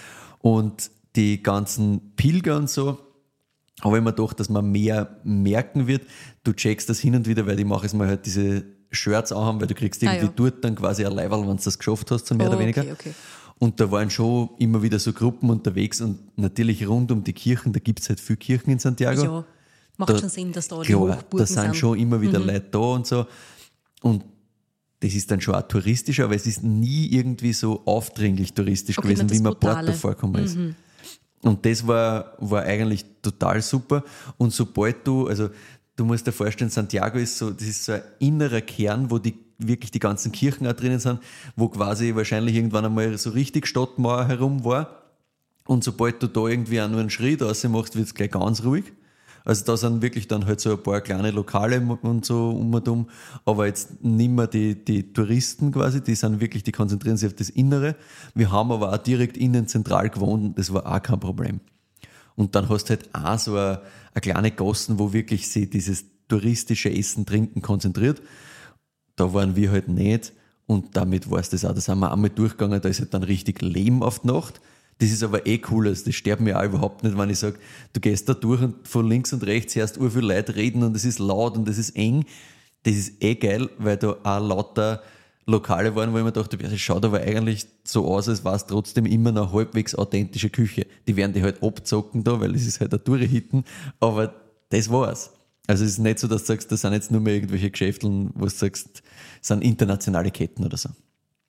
Und die ganzen Pilger und so, habe ich mir gedacht, dass man mehr merken wird. Du checkst das hin und wieder, weil die machen es mal halt diese Shirts anhaben, weil du kriegst irgendwie Ah, ja. dort dann quasi ein Leiberl, wenn du das geschafft hast, so mehr Oh, oder weniger. okay, okay. Und da waren schon immer wieder so Gruppen unterwegs und natürlich rund um die Kirchen, da gibt es halt viele Kirchen in Santiago. Ja, macht Da- schon Sinn, dass da die Klar, Hochburgen da sind schon immer wieder Leute da und so. Und das ist dann schon auch touristisch, aber es ist nie irgendwie so aufdringlich touristisch Okay, gewesen, nicht das wie mir Brutale. Porto vorgekommen ist. Und das war, war eigentlich total super. Und sobald du, also du musst dir vorstellen, Santiago ist so, das ist so ein innerer Kern, wo die wirklich die ganzen Kirchen auch drinnen sind, wo quasi wahrscheinlich irgendwann einmal so richtig Stadtmauer herum war. Und sobald du da irgendwie auch nur einen Schritt raus machst, wird es gleich ganz ruhig. Also da sind wirklich dann halt so ein paar kleine Lokale und so um und um, aber jetzt nicht mehr die, die Touristen quasi, die sind wirklich, die konzentrieren sich auf das Innere. Wir haben aber auch direkt innen zentral gewohnt und das war auch kein Problem. Und dann hast du halt auch so eine, eine kleine Gassen, wo wirklich sich dieses touristische Essen, Trinken konzentriert. Da waren wir halt nicht und damit war es das auch. Da sind wir einmal durchgegangen, da ist halt dann richtig Leben auf die Nacht. Das ist aber eh cool, also das stört mich auch überhaupt nicht, wenn ich sage, du gehst da durch und von links und rechts hörst ur viele Leute reden und es ist laut und es ist eng. Das ist eh geil, weil da auch lauter Lokale waren, wo ich mir dachte, das schaut aber eigentlich so aus, als war es trotzdem immer noch halbwegs authentische Küche. Die werden die halt abzocken da, weil es ist halt eine Touri-Hitten, aber das war's. Also es ist nicht so, dass du sagst, das sind jetzt nur mehr irgendwelche Geschäfteln, wo du sagst, das sind internationale Ketten oder so.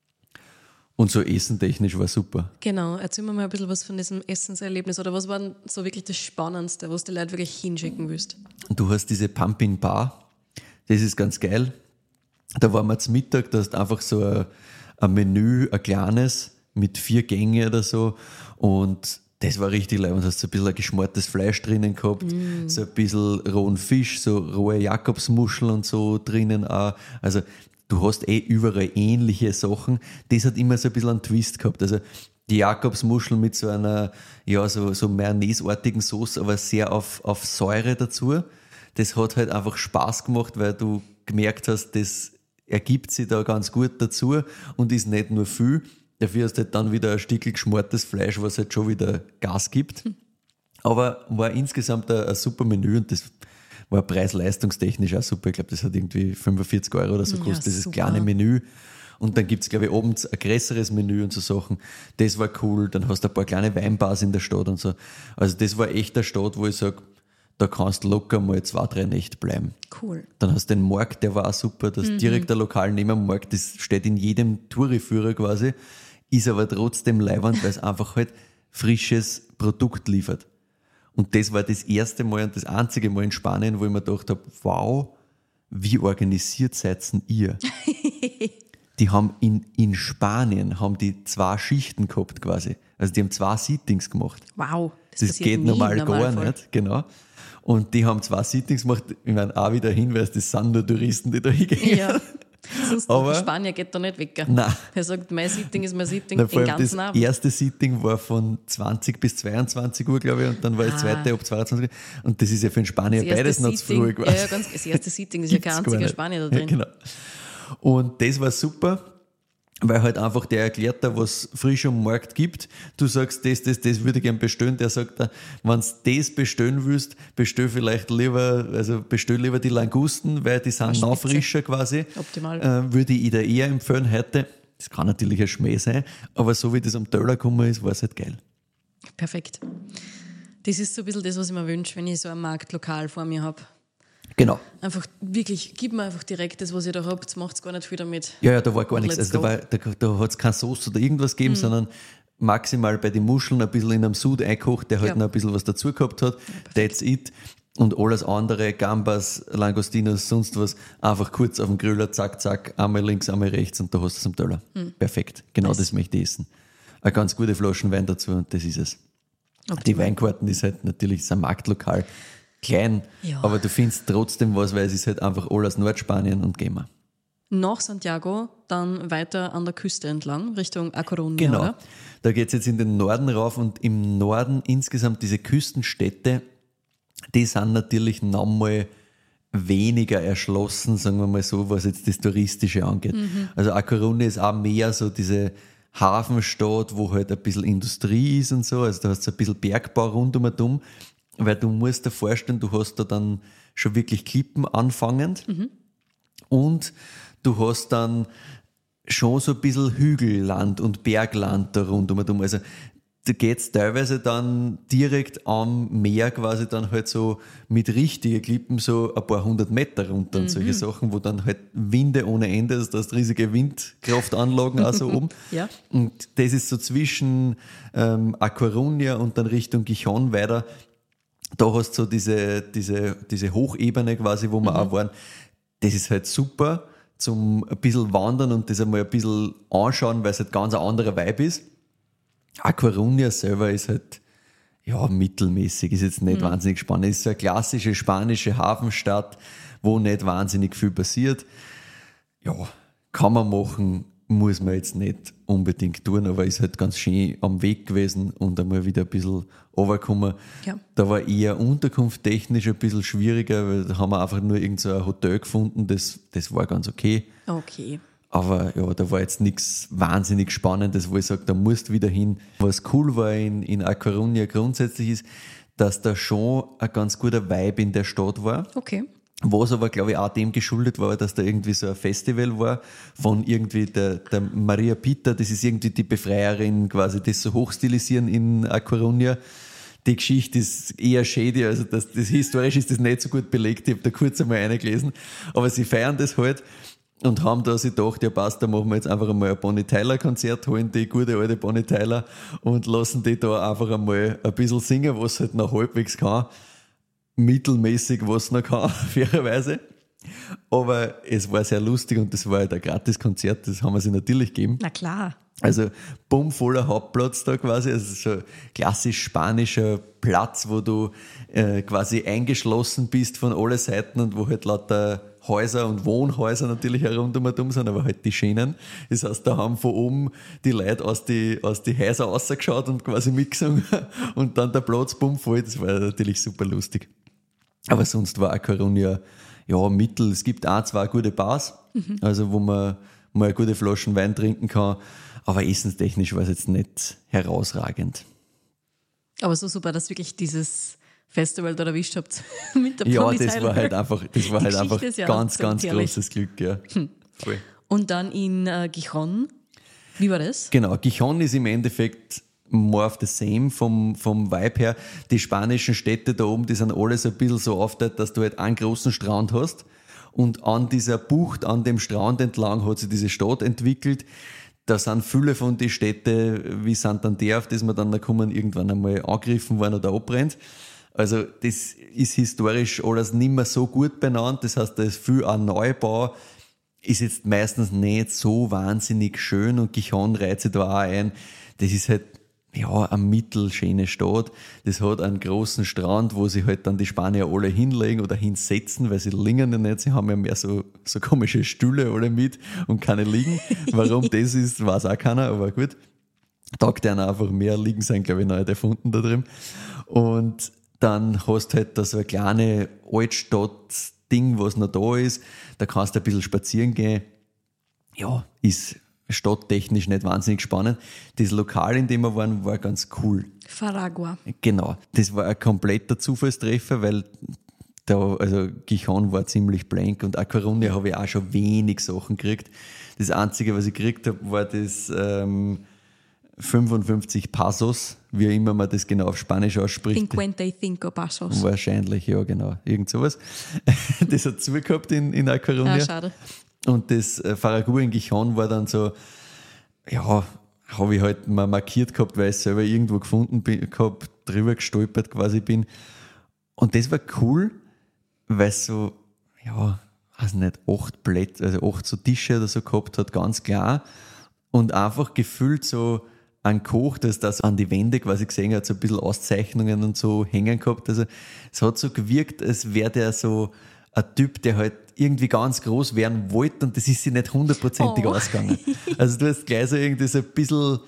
Und so essentechnisch war super. Genau, erzähl mir mal ein bisschen was von diesem Essenserlebnis oder was war denn so wirklich das Spannendste, was die Leute wirklich hinschicken willst? Du hast diese Pumping Bar, das ist ganz geil. Da waren wir zum Mittag, da hast einfach so ein, ein Menü, ein kleines, mit vier Gänge oder so. Und das war richtig leibend. Du hast so ein bisschen ein geschmortes Fleisch drinnen gehabt, mm. so ein bisschen rohen Fisch, so rohe Jakobsmuscheln und so drinnen auch. Also du hast eh überall ähnliche Sachen. Das hat immer so ein bisschen einen Twist gehabt. Also die Jakobsmuscheln mit so einer, ja, so, so Mayonnaise-artigen Sauce, aber sehr auf, auf Säure dazu. Das hat halt einfach Spaß gemacht, weil du gemerkt hast, das ergibt sich da ganz gut dazu und ist nicht nur viel. Dafür hast du halt dann wieder ein Stückchen geschmortes Fleisch, was halt schon wieder Gas gibt. Aber war insgesamt ein, ein super Menü und das war preis-leistungstechnisch auch super. Ich glaube, das hat irgendwie fünfundvierzig Euro oder so gekostet, ja, dieses super. Kleine Menü. Und dann gibt es, glaube ich, abends ein größeres Menü und so Sachen. Das war cool. Dann hast du ein paar kleine Weinbars in der Stadt und so. Also das war echt eine Stadt, wo ich sage, da kannst du locker mal zwei, drei Nächte bleiben. Cool. Dann hast du den Markt, der war auch super. Das mhm. direkt der Lokal neben dem Markt, das steht in jedem Touriführer quasi, ist aber trotzdem leiwand, weil es einfach halt frisches Produkt liefert. Und das war das erste Mal und das einzige Mal in Spanien, wo ich mir gedacht habe, wow, wie organisiert seid ihr? Die haben in, in Spanien haben die zwei Schichten gehabt quasi. Also die haben zwei Sittings gemacht. Wow. Das, das geht normal gar nicht, genau. Und die haben zwei Sittings gemacht, ich meine, auch wieder Hinweis, das sind nur Touristen, die da hingehen. Ja, sonst aber Spanier geht da nicht weg. Nein. Er sagt, mein Sitting ist mein Sitting Na, den ganzen das Abend. Das erste Sitting war von zwanzig bis zweiundzwanzig Uhr, glaube ich, und dann war das ah. zweite ab zweiundzwanzig Uhr. Und das ist ja für einen Spanier beides noch zu früh gewesen. Ja, ja, ganz, das erste Sitting ist ja kein einziger Spanier da drin. Ja, genau. Und das war super, weil halt einfach der erklärt da, was frisch am Markt gibt. Du sagst, das, das, das würde ich gern bestellen. Der sagt da, wenn du das bestellen willst, bestell vielleicht lieber, also bestell lieber die Langusten, weil die sind noch frischer quasi. Optimal. Äh, würde ich dir eher empfehlen heute. Das kann natürlich ein Schmäh sein, aber so wie das am Teller gekommen ist, war es halt geil. Perfekt. Das ist so ein bisschen das, was ich mir wünsche, wenn ich so ein Marktlokal vor mir habe. Genau. Einfach wirklich, gib mir einfach direkt das, was ihr da habt, macht gar nicht viel damit. Ja, ja, da war gar nichts. Also da, war, da, da hat es keine Sauce oder irgendwas gegeben, mhm. sondern maximal bei den Muscheln ein bisschen in einem Sud eingekocht, der halt ja. noch ein bisschen was dazu gehabt hat. Ja, that's it. Und alles andere, Gambas, Langostinos, sonst was, einfach kurz auf den Grüller, zack, zack, einmal links, einmal rechts und da hast du es am Teller. Mhm. Perfekt. Genau nice. Das möchte ich essen. Eine ganz gute Flaschen Wein dazu und das ist es. Optimal. Die Weinkarten ist halt natürlich ist ein Marktlokal. Klein, ja. aber du findest trotzdem was, weil es ist halt einfach alles Nordspanien und gehen wir. Nach Santiago, dann weiter an der Küste entlang, Richtung A Coruña, genau. Oder? Da geht es jetzt in den Norden rauf und im Norden insgesamt diese Küstenstädte, die sind natürlich nochmal weniger erschlossen, sagen wir mal so, was jetzt das Touristische angeht. Mhm. Also A Coruña ist auch mehr so diese Hafenstadt, wo halt ein bisschen Industrie ist und so, also da hast du ein bisschen Bergbau rund um und um. Weil du musst dir vorstellen, du hast da dann schon wirklich Klippen anfangend mhm. und du hast dann schon so ein bisschen Hügelland und Bergland da rundum. Also da geht's teilweise dann direkt am Meer quasi dann halt so mit richtigen Klippen so ein paar hundert Meter runter und mhm. solche Sachen, wo dann halt Winde ohne Ende, also da hast riesige Windkraftanlagen auch so oben. Ja. Und das ist so zwischen ähm, A Coruña und dann Richtung Gijon weiter. Da hast du so diese, diese, diese Hochebene quasi, wo wir mhm. auch waren. Das ist halt super zum ein bisschen wandern und das einmal ein bisschen anschauen, weil es halt ganz ein anderer Vibe ist. A Coruña selber ist halt, ja, mittelmäßig, ist jetzt nicht mhm. wahnsinnig spannend. Es ist so eine klassische spanische Hafenstadt, wo nicht wahnsinnig viel passiert. Ja, kann man machen, muss man jetzt nicht unbedingt tun, aber ist halt ganz schön am Weg gewesen und einmal wieder ein bisschen runtergekommen. Ja. Da war eher unterkunftstechnisch ein bisschen schwieriger, weil da haben wir einfach nur irgend so ein Hotel gefunden, das, das war ganz okay. Okay. Aber ja, da war jetzt nichts wahnsinnig Spannendes, wo ich sage, da musst du wieder hin. Was cool war in, in A Coruña grundsätzlich ist, dass da schon ein ganz guter Vibe in der Stadt war. Okay. Was aber, glaube ich, auch dem geschuldet war, dass da irgendwie so ein Festival war von irgendwie der, der Maria Pita, das ist irgendwie die Befreierin, quasi das so hochstilisieren in A Coruña. Die Geschichte ist eher shady, also das, das historisch ist das nicht so gut belegt, ich habe da kurz einmal reingelesen, aber sie feiern das halt und haben da sich gedacht, ja passt, da machen wir jetzt einfach einmal ein Bonnie Tyler Konzert, holen die gute alte Bonnie Tyler und lassen die da einfach einmal ein bisschen singen, was halt noch halbwegs kann. Mittelmäßig, was noch kann, fairerweise. Aber es war sehr lustig und das war halt ein Gratiskonzert, das haben wir sich natürlich gegeben. Na klar. Also bummvoller Hauptplatz da quasi, also so ein klassisch spanischer Platz, wo du äh, quasi eingeschlossen bist von allen Seiten und wo halt lauter Häuser und Wohnhäuser natürlich herumdum sind, aber halt die schönen. Das heißt, da haben von oben die Leute aus die, aus die Häuser rausgeschaut und quasi mitgesungen und dann der Platz bummvoll, das war natürlich super lustig. Aber sonst war A Coruña ja mittel. Es gibt auch zwei gute Bars, mhm. also wo man mal eine gute Flaschen Wein trinken kann, aber essenstechnisch war es jetzt nicht herausragend. Aber so super, dass wirklich dieses Festival da erwischt habt mit der Ja, Bonnie das Tyler. war halt einfach, das war halt einfach ja ganz, ganz herrlich. großes Glück. Ja. Hm. Voll. Und dann in äh, Gijón, wie war das? Genau, Gijón ist im Endeffekt more of the same vom, vom Vibe her. Die spanischen Städte da oben, die sind alle so ein bisschen so aufgeteilt, dass du halt einen großen Strand hast und an dieser Bucht, an dem Strand entlang hat sich diese Stadt entwickelt. Da sind viele von den Städten wie Santander, auf das wir dann da kommen, irgendwann einmal angegriffen worden oder abbrennt. Also das ist historisch alles nicht mehr so gut benannt, das heißt, da ist viel an Neubau, ist jetzt meistens nicht so wahnsinnig schön und Gijón reiht sich da auch ein. Das ist halt ja, eine mittelschöne Stadt. Das hat einen großen Strand, wo sich halt dann die Spanier alle hinlegen oder hinsetzen, weil sie liegen ja nicht. Sie haben ja mehr so, so komische Stühle alle mit und keine liegen. Warum das ist, weiß auch keiner, aber gut. Taugt einer einfach mehr liegen sein, glaube ich, neu erfunden da drin. Und dann hast du halt da so eine kleine Altstadt-Ding, was noch da ist. Da kannst du ein bisschen spazieren gehen. Ja, ist stadttechnisch nicht wahnsinnig spannend. Das Lokal, in dem wir waren, war ganz cool. Faragua. Genau. Das war ein kompletter Zufallstreffer, weil da, also Gijón war ziemlich blank und A Coruña habe ich auch schon wenig Sachen gekriegt. Das Einzige, was ich gekriegt habe, war das ähm, fünfundfünfzig Pesos, wie immer man das genau auf Spanisch ausspricht. fünfundcinco Pesos. Wahrscheinlich, ja, genau. Irgend sowas. Das hat zugehabt in, in A Coruña. Ah, schade. Und das äh, Faragua in Gijón war dann so, ja, habe ich halt mal markiert gehabt, weil ich es selber irgendwo gefunden bin, gehabt, drüber gestolpert quasi bin. Und das war cool, weil es so, ja, weiß nicht, acht Plätze, also acht so Tische oder so gehabt hat, ganz klar. Und einfach gefühlt so ein Koch, das das an die Wände quasi gesehen hat, so ein bisschen Auszeichnungen und so hängen gehabt. Also es hat so gewirkt, als wäre der so ein Typ, der halt irgendwie ganz groß werden wollte und das ist sich nicht hundertprozentig oh. ausgegangen. Also du hast gleich so irgendwie so ein bisschen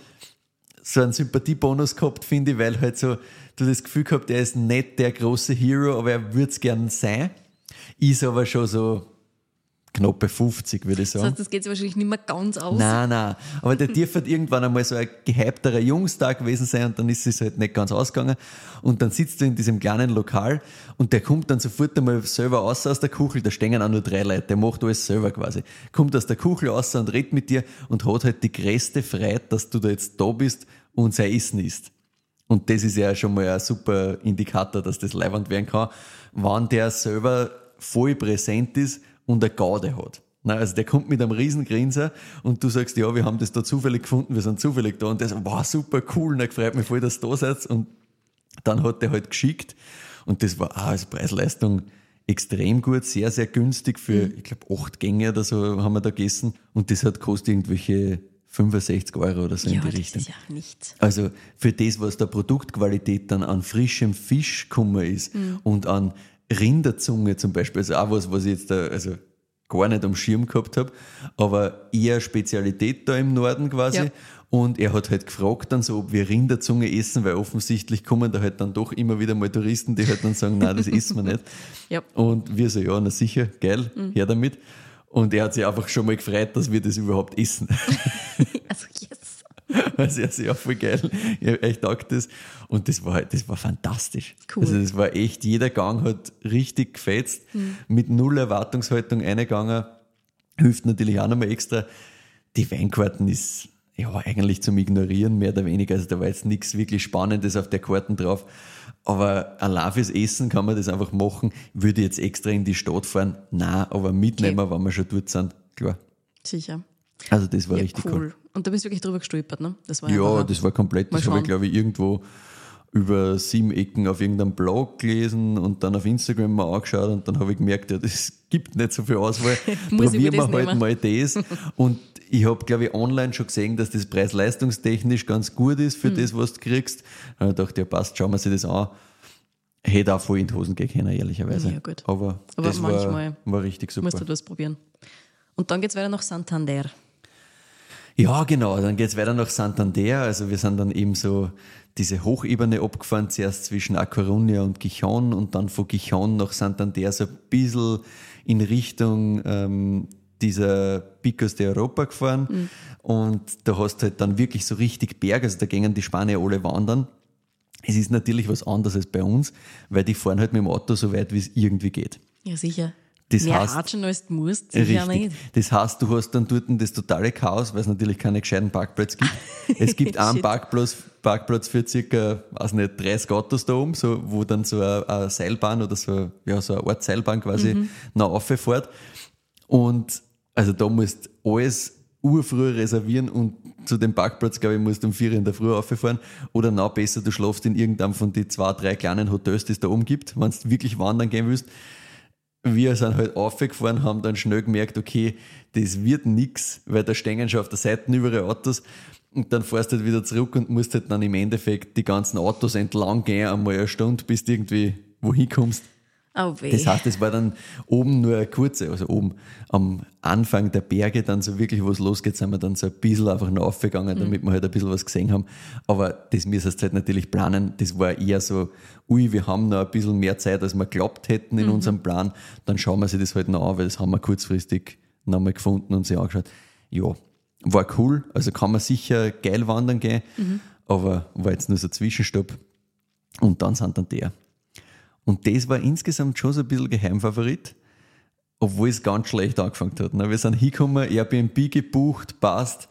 so einen Sympathiebonus gehabt, finde ich, weil halt so, du das Gefühl gehabt, er ist nicht der große Hero, aber er würde es gern sein. Ist aber schon so knappe fünfzig, würde ich sagen. Das heißt, das geht sich wahrscheinlich nicht mehr ganz aus. Nein, nein. Aber der dürfte halt irgendwann einmal so ein gehypterer Jungstag gewesen sein und dann ist es halt nicht ganz ausgegangen. Und dann sitzt du in diesem kleinen Lokal und der kommt dann sofort einmal selber raus aus der Kuchel. Da stehen auch nur drei Leute, der macht alles selber quasi. Kommt aus der Kuchel raus und redet mit dir und hat halt die größte Freude, dass du da jetzt da bist und sein Essen isst. Und das ist ja schon mal ein super Indikator, dass das leiwand werden kann, wenn der selber voll präsent ist und eine Gaude hat. Na, also der kommt mit einem riesen Grinser und du sagst, ja, wir haben das da zufällig gefunden, wir sind zufällig da und der sagt, wow, super cool, na, freut mich voll, dass ihr da seid. Und dann hat der halt geschickt und das war auch als Preis-Leistung extrem gut, sehr, sehr günstig für, mhm. ich glaube, acht Gänge oder so haben wir da gegessen und das hat kostet irgendwelche fünfundsechzig Euro oder so ja, in die das Richtung. Ist ja nichts. Also für das, was der Produktqualität dann an frischem Fisch gekommen ist mhm. und an Rinderzunge zum Beispiel, also auch was, was ich jetzt da, also gar nicht am Schirm gehabt habe, aber eher Spezialität da im Norden quasi. Ja. Und er hat halt gefragt dann so, ob wir Rinderzunge essen, weil offensichtlich kommen da halt dann doch immer wieder mal Touristen, die halt dann sagen, nein, das essen wir nicht. Ja. Und wir so, ja, na sicher, geil, mhm. her damit. Und er hat sich einfach schon mal gefreut, dass wir das überhaupt essen. Also yes. Also, also ja, voll geil. Ich habe echt taugt das. Und das war halt, das war fantastisch. Cool. Also das war echt, jeder Gang hat richtig gefetzt, mhm. mit null Erwartungshaltung eingegangen. Hilft natürlich auch nochmal extra. Die Weinkarten ist ja eigentlich zum Ignorieren, mehr oder weniger. Also da war jetzt nichts wirklich Spannendes auf der Karten drauf. Aber allein fürs Essen kann man das einfach machen. Würde ich jetzt extra in die Stadt fahren? Nein, aber mitnehmen, okay. wenn wir schon dort sind, klar. Sicher. Also das war ja, richtig cool. cool. Und da bist du wirklich drüber gestolpert, ne? Das war ja, das war komplett. Das habe ich, glaube ich, irgendwo über sieben Ecken auf irgendeinem Blog gelesen und dann auf Instagram mal angeschaut und dann habe ich gemerkt, ja, das gibt nicht so viel Auswahl. Probieren wir halt mal das. Und ich habe, glaube ich, online schon gesehen, dass das preis-leistungstechnisch ganz gut ist für mhm. das, was du kriegst. Da habe ich gedacht, ja passt, schauen wir sich das an. Hätte auch voll in die Hosen gehen können, ehrlicherweise. Ja, gut. Aber, Aber das manchmal war, war richtig super. Musst du das probieren. Und dann geht es weiter nach Santander. Ja, genau, dann geht es weiter nach Santander. Also wir sind dann eben so diese Hochebene abgefahren, zuerst zwischen A Coruña und Gijón und dann von Gijón nach Santander so ein bisschen in Richtung ähm, dieser Picos de Europa gefahren. Mhm. Und da hast du halt dann wirklich so richtig Berg, also da gingen die Spanier alle wandern. Es ist natürlich was anderes als bei uns, weil die fahren halt mit dem Auto so weit, wie es irgendwie geht. Ja, sicher. Das Mehr heißt, Ratschen als du musst, sicher richtig. nicht. Das heißt, du hast dann dort das totale Chaos, weil es natürlich keine gescheiten Parkplätze gibt. Es gibt einen Parkplatz, Parkplatz für circa, weiß nicht, dreißig Autos da oben, so, wo dann so eine, eine Seilbahn oder so, ja, so eine Art Seilbahn quasi mhm. nach oben fährt. Und also da musst du alles urfrüh reservieren und zu dem Parkplatz, glaube ich, musst du um vier in der Früh rauffahren. Oder noch besser, du schlafst in irgendeinem von den zwei, drei kleinen Hotels, die es da oben gibt, wenn du wirklich wandern gehen willst. Wir sind halt aufgefahren, haben dann schnell gemerkt, okay, das wird nix, weil da stehen schon auf der Seite überall Autos und dann fährst du halt wieder zurück und musst halt dann im Endeffekt die ganzen Autos entlang gehen, einmal eine Stunde, bis du irgendwie wohin kommst. Oh weh. Das heißt, es war dann oben nur eine kurze, also oben am Anfang der Berge dann so wirklich, wo es losgeht, sind wir dann so ein bisschen einfach noch aufgegangen, damit mhm. wir halt ein bisschen was gesehen haben. Aber das müssen wir halt natürlich planen. Das war eher so, ui, wir haben noch ein bisschen mehr Zeit, als wir geglaubt hätten in mhm. unserem Plan. Dann schauen wir sich das halt noch an, weil das haben wir kurzfristig nochmal gefunden und sich angeschaut. Ja, war cool. Also kann man sicher geil wandern gehen, mhm. aber war jetzt nur so ein Zwischenstopp. Und dann sind dann der. Und das war insgesamt schon so ein bisschen Geheimfavorit, obwohl es ganz schlecht angefangen hat. Wir sind hingekommen, Airbnb gebucht, passt.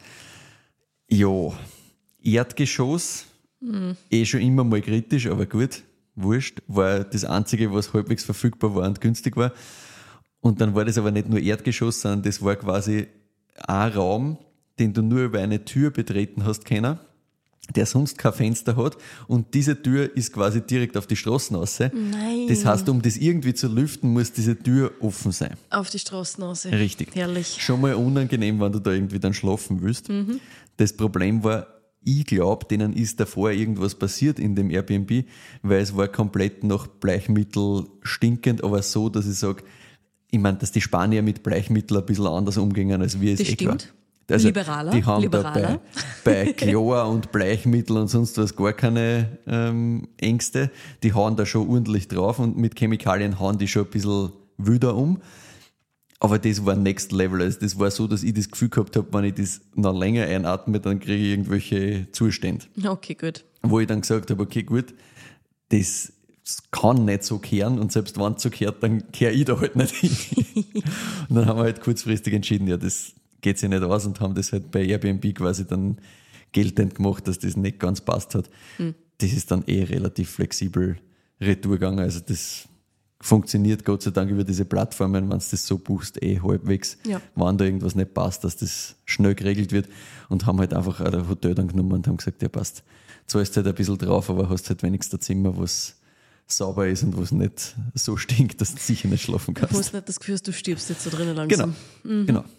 Ja, Erdgeschoss, mhm. eh schon immer mal kritisch, aber gut, wurscht. War das Einzige, was halbwegs verfügbar war und günstig war. Und dann war das aber nicht nur Erdgeschoss, sondern das war quasi ein Raum, den du nur über eine Tür betreten hast können, der sonst kein Fenster hat und diese Tür ist quasi direkt auf die Straßen raus. Nein. Das heißt, um das irgendwie zu lüften, muss diese Tür offen sein. Auf die Straßen raus. Richtig. Herrlich. Schon mal unangenehm, wenn du da irgendwie dann schlafen willst. Mhm. Das Problem war, ich glaube, denen ist davor irgendwas passiert in dem Airbnb, weil es war komplett nach Bleichmittel stinkend, aber so, dass ich sage, ich meine, dass die Spanier mit Bleichmittel ein bisschen anders umgingen, als wir es das eh stimmt. Klar. Also Liberaler. die haben Liberaler. da bei, bei Chlor und Bleichmittel und sonst was gar keine ähm, Ängste. Die hauen da schon ordentlich drauf und mit Chemikalien hauen die schon ein bisschen wilder um. Aber das war Next Level. Also das war so, dass ich das Gefühl gehabt habe, wenn ich das noch länger einatme, dann kriege ich irgendwelche Zustände. Okay, gut. Wo ich dann gesagt habe, okay, gut, das kann nicht so kehren und selbst wenn es so kehrt, dann kehre ich da halt nicht hin. Und dann haben wir halt kurzfristig entschieden, ja, das geht sich nicht aus und haben das halt bei Airbnb quasi dann geltend gemacht, dass das nicht ganz passt hat. Hm. Das ist dann eh relativ flexibel retour gegangen. Also das funktioniert Gott sei Dank über diese Plattformen, wenn du das so buchst, eh halbwegs, ja. Wenn da irgendwas nicht passt, dass das schnell geregelt wird und haben halt einfach ein Hotel dann genommen und haben gesagt, ja passt, zahlst halt ein bisschen drauf, aber hast halt wenigstens ein Zimmer, was sauber ist und wo es nicht so stinkt, dass du sicher nicht schlafen kannst. Du hast nicht das Gefühl, du stirbst jetzt da drinnen langsam. Genau, mhm. genau.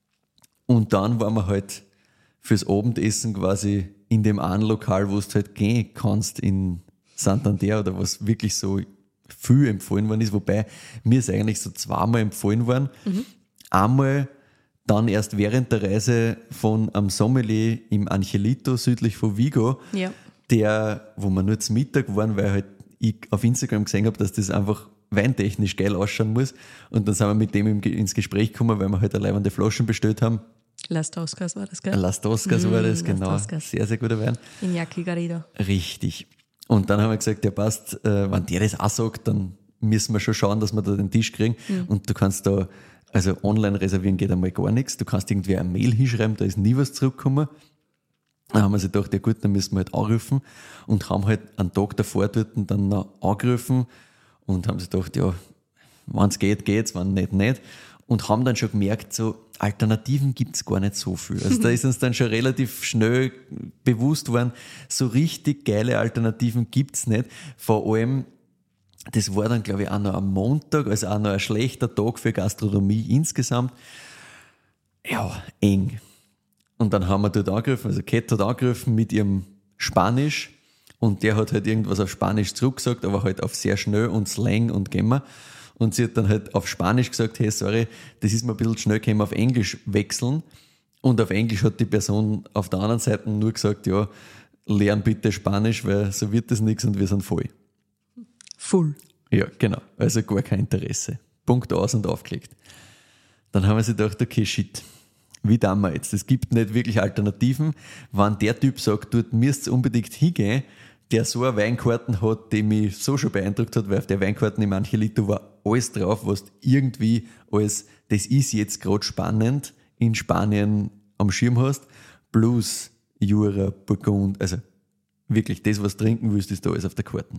Und dann waren wir halt fürs Abendessen quasi in dem einen Lokal, wo du halt gehen kannst in Santander oder was wirklich so viel empfohlen worden ist, wobei mir es eigentlich so zweimal empfohlen worden. Mhm. Einmal dann erst während der Reise von einem Sommelier im Angelito südlich von Vigo, ja. der, wo wir nur zum Mittag waren, weil halt ich auf Instagram gesehen habe, dass das einfach weintechnisch geil ausschauen muss. Und dann sind wir mit dem ins Gespräch gekommen, weil wir halt eine leibende Flaschen bestellt haben. Las Toscas war das, gell? Las Toscas war das, Mm, Las genau. Toscas. Sehr, sehr guter Wein. Iñaki Garrido. Richtig. Und dann haben wir gesagt, ja passt, äh, wenn der das auch sagt, dann müssen wir schon schauen, dass wir da den Tisch kriegen. Mhm. Und du kannst da, also online reservieren geht einmal gar nichts. Du kannst irgendwie eine Mail hinschreiben, da ist nie was zurückgekommen. Dann haben wir sich gedacht, ja gut, dann müssen wir halt anrufen und haben halt einen Tag davor dort dann noch angerufen und haben sich gedacht, ja, wenn es geht, geht's, wenn nicht, nicht. Und haben dann schon gemerkt, so Alternativen gibt's gar nicht so viel. Also da ist uns dann schon relativ schnell bewusst worden, so richtig geile Alternativen gibt's nicht. Vor allem, das war dann, glaube ich, auch noch am Montag, also auch noch ein schlechter Tag für Gastronomie insgesamt. Ja, eng. Und dann haben wir dort angerufen, also Kate hat angerufen mit ihrem Spanisch und der hat halt irgendwas auf Spanisch zurückgesagt, aber halt auf sehr schnell und Slang und Gemma. Und sie hat dann halt auf Spanisch gesagt, hey, sorry, das ist mir ein bisschen schnell, können wir auf Englisch wechseln. Und auf Englisch hat die Person auf der anderen Seite nur gesagt, ja, lern bitte Spanisch, weil so wird das nichts und wir sind voll. Full. Ja, genau. Also gar kein Interesse. Punkt aus und aufgelegt. Dann haben wir sich gedacht, okay, shit. Wie tun wir jetzt? Es gibt nicht wirklich Alternativen. Wenn der Typ sagt, dort müsst ihr unbedingt hingehen, der so eine Weinkarten hat, die mich so schon beeindruckt hat, weil auf der Weinkarten im Angelito war alles drauf, was irgendwie als, das ist jetzt gerade spannend, in Spanien am Schirm hast, plus Jura, Burgund, also wirklich das, was du trinken willst, ist da alles auf der Karte.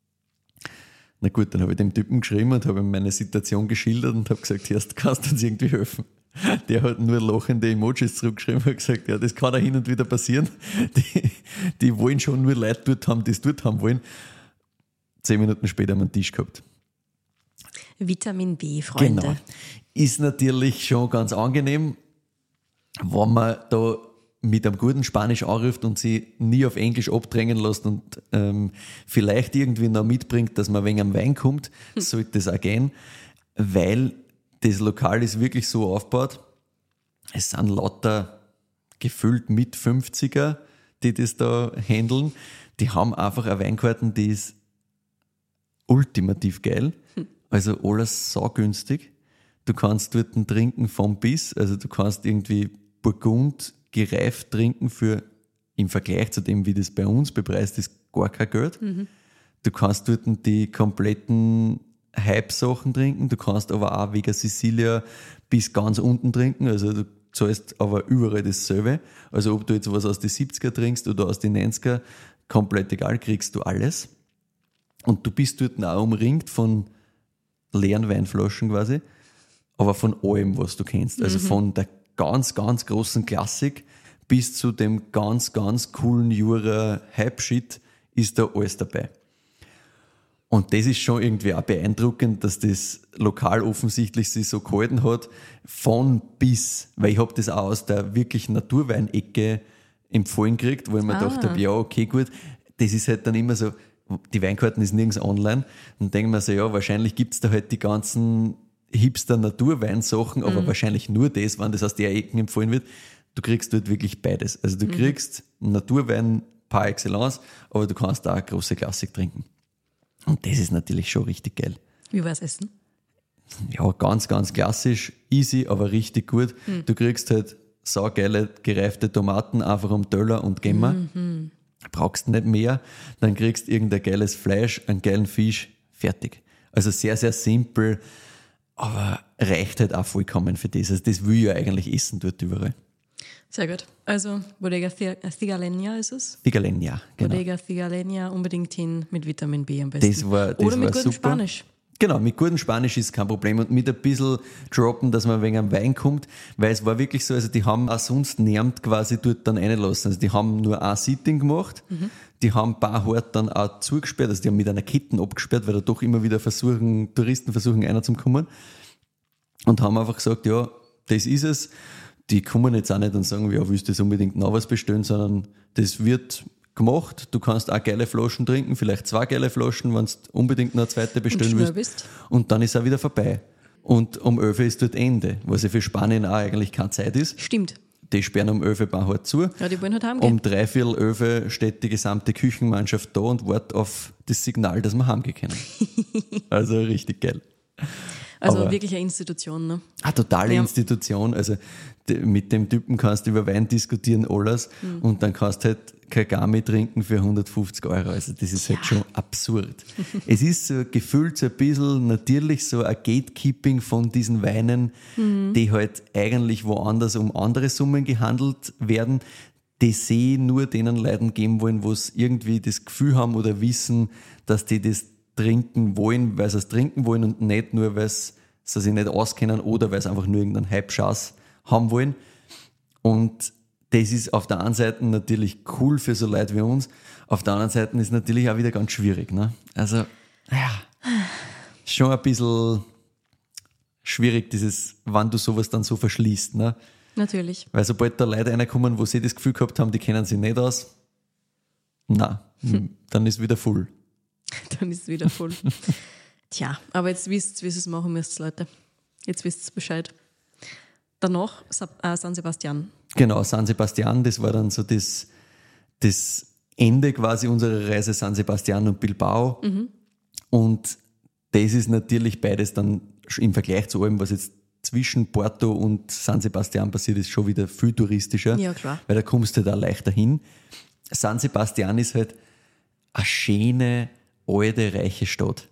Na gut, dann habe ich dem Typen geschrieben und habe ihm meine Situation geschildert und habe gesagt, Herst, kannst du uns irgendwie helfen? Der hat nur lachende Emojis zurückgeschrieben und gesagt, ja, das kann auch hin und wieder passieren. Die, die wollen schon nur Leute dort haben, die es dort haben wollen. Zehn Minuten später haben wir einen Tisch gehabt. Vitamin B, Freunde. Genau. Ist natürlich schon ganz angenehm, wenn man da mit einem guten Spanisch anruft und sie nie auf Englisch abdrängen lässt und ähm, vielleicht irgendwie noch mitbringt, dass man wegen am Wein kommt, hm. sollte das auch gehen, weil das Lokal ist wirklich so aufgebaut, es sind lauter gefüllt mit fünfziger, die das da handeln. Die haben einfach eine Weinkarten, die ist ultimativ geil. Hm. Also alles saugünstig. Du kannst dort trinken vom bis, also du kannst irgendwie Burgund gereift trinken für im Vergleich zu dem, wie das bei uns bepreist ist, gar kein Geld. Mhm. Du kannst dort die kompletten Hype-Sachen trinken, du kannst aber auch Vega Sicilia bis ganz unten trinken, also du zahlst aber überall dasselbe. Also ob du jetzt was aus den siebziger trinkst oder aus den neunziger, komplett egal, kriegst du alles. Und du bist dort auch umringt von leeren Weinflaschen quasi, aber von allem, was du kennst. Also mhm. von der ganz, ganz großen Klassik bis zu dem ganz, ganz coolen Jura Hype-Shit ist da alles dabei. Und das ist schon irgendwie auch beeindruckend, dass das Lokal offensichtlich sich so gehalten hat, von bis, weil ich habe das auch aus der wirklich Naturweinecke empfohlen gekriegt, wo ich mir ah. gedacht habe, ja, okay, gut, das ist halt dann immer so, die Weinkarten ist nirgends online, und denken wir so, ja, wahrscheinlich gibt's da halt die ganzen Hipster-Naturweinsachen, aber mhm. wahrscheinlich nur das, wenn das aus der Ecke empfohlen wird. Du kriegst dort wirklich beides. Also du mhm. kriegst Naturwein par excellence, aber du kannst auch eine große Klassik trinken. Und das ist natürlich schon richtig geil. Wie war das Essen? Ja, ganz, ganz klassisch, easy, aber richtig gut. Mhm. Du kriegst halt saugeile gereifte Tomaten einfach am Teller und Gemma. Mhm. Brauchst nicht mehr. Dann kriegst irgendein geiles Fleisch, einen geilen Fisch, fertig. Also sehr, sehr simpel, aber reicht halt auch vollkommen für das. Also das will ich ja eigentlich essen dort überall. Sehr gut. Also Bodega Cigaleña ist es? Cigaleña, genau. Bodega Cigaleña, unbedingt hin mit Vitamin B am besten. Das war, das Oder mit war gutem super. Spanisch. Genau, mit gutem Spanisch ist kein Problem und mit ein bisschen droppen, dass man wegen einem Wein kommt, weil es war wirklich so, also die haben auch sonst niemand quasi dort dann reinlassen. Also die haben nur ein Sitting gemacht, mhm. die haben ein paar Hort dann auch zugesperrt, also die haben mit einer Kette abgesperrt, weil da doch immer wieder versuchen, Touristen versuchen reinzukommen, und haben einfach gesagt, ja, das ist es. Die kommen jetzt auch nicht und sagen, ja, willst du das unbedingt noch was bestellen, sondern das wird gemacht. Du kannst auch geile Flaschen trinken, vielleicht zwei geile Flaschen, wenn du unbedingt noch eine zweite bestellen willst. Bist. Und dann ist es auch wieder vorbei. Und um elf ist dort Ende, was ja für Spanien auch eigentlich keine Zeit ist. Stimmt. Die sperren um elf ein paar hart zu. Ja, die wollen halt heimgehen. Um dreiviertel elf steht die gesamte Küchenmannschaft da und wartet auf das Signal, dass wir heimgehen können. Also richtig geil. Also Aber wirklich eine Institution, ne? eine totale Ja. Institution. Also d- mit dem Typen kannst du über Wein diskutieren, alles. Mhm. Und dann kannst du halt Kagami trinken für hundertfünfzig Euro. Also das ist halt schon absurd. Es ist so gefühlt so ein bisschen natürlich so ein Gatekeeping von diesen Weinen, Mhm. die halt eigentlich woanders um andere Summen gehandelt werden, die sie nur denen Leuten geben wollen, wo es irgendwie das Gefühl haben oder wissen, dass die das trinken wollen, weil sie es trinken wollen und nicht nur, weil sie sich nicht auskennen oder weil sie einfach nur irgendeinen Hype-Schaß haben wollen. Und das ist auf der einen Seite natürlich cool für so Leute wie uns, auf der anderen Seite ist es natürlich auch wieder ganz schwierig. Ne? Also, ja, schon ein bisschen schwierig, dieses, wann du sowas dann so verschließt. Ne? Natürlich. Weil sobald da Leute reinkommen, wo sie das Gefühl gehabt haben, die kennen sich nicht aus, na, dann ist wieder full. Dann ist es wieder voll. Tja, aber jetzt wisst ihr, wie ihr es machen müsst, Leute. Jetzt wisst ihr Bescheid. Danach Sa- äh, San Sebastian. Genau, San Sebastian, das war dann so das, das Ende quasi unserer Reise, San Sebastian und Bilbao. Und das ist natürlich beides dann im Vergleich zu allem, was jetzt zwischen Porto und San Sebastian passiert ist, schon wieder viel touristischer. Ja, klar. Weil da kommst du da leichter hin. San Sebastian ist halt eine schöne, alte, reiche Stadt.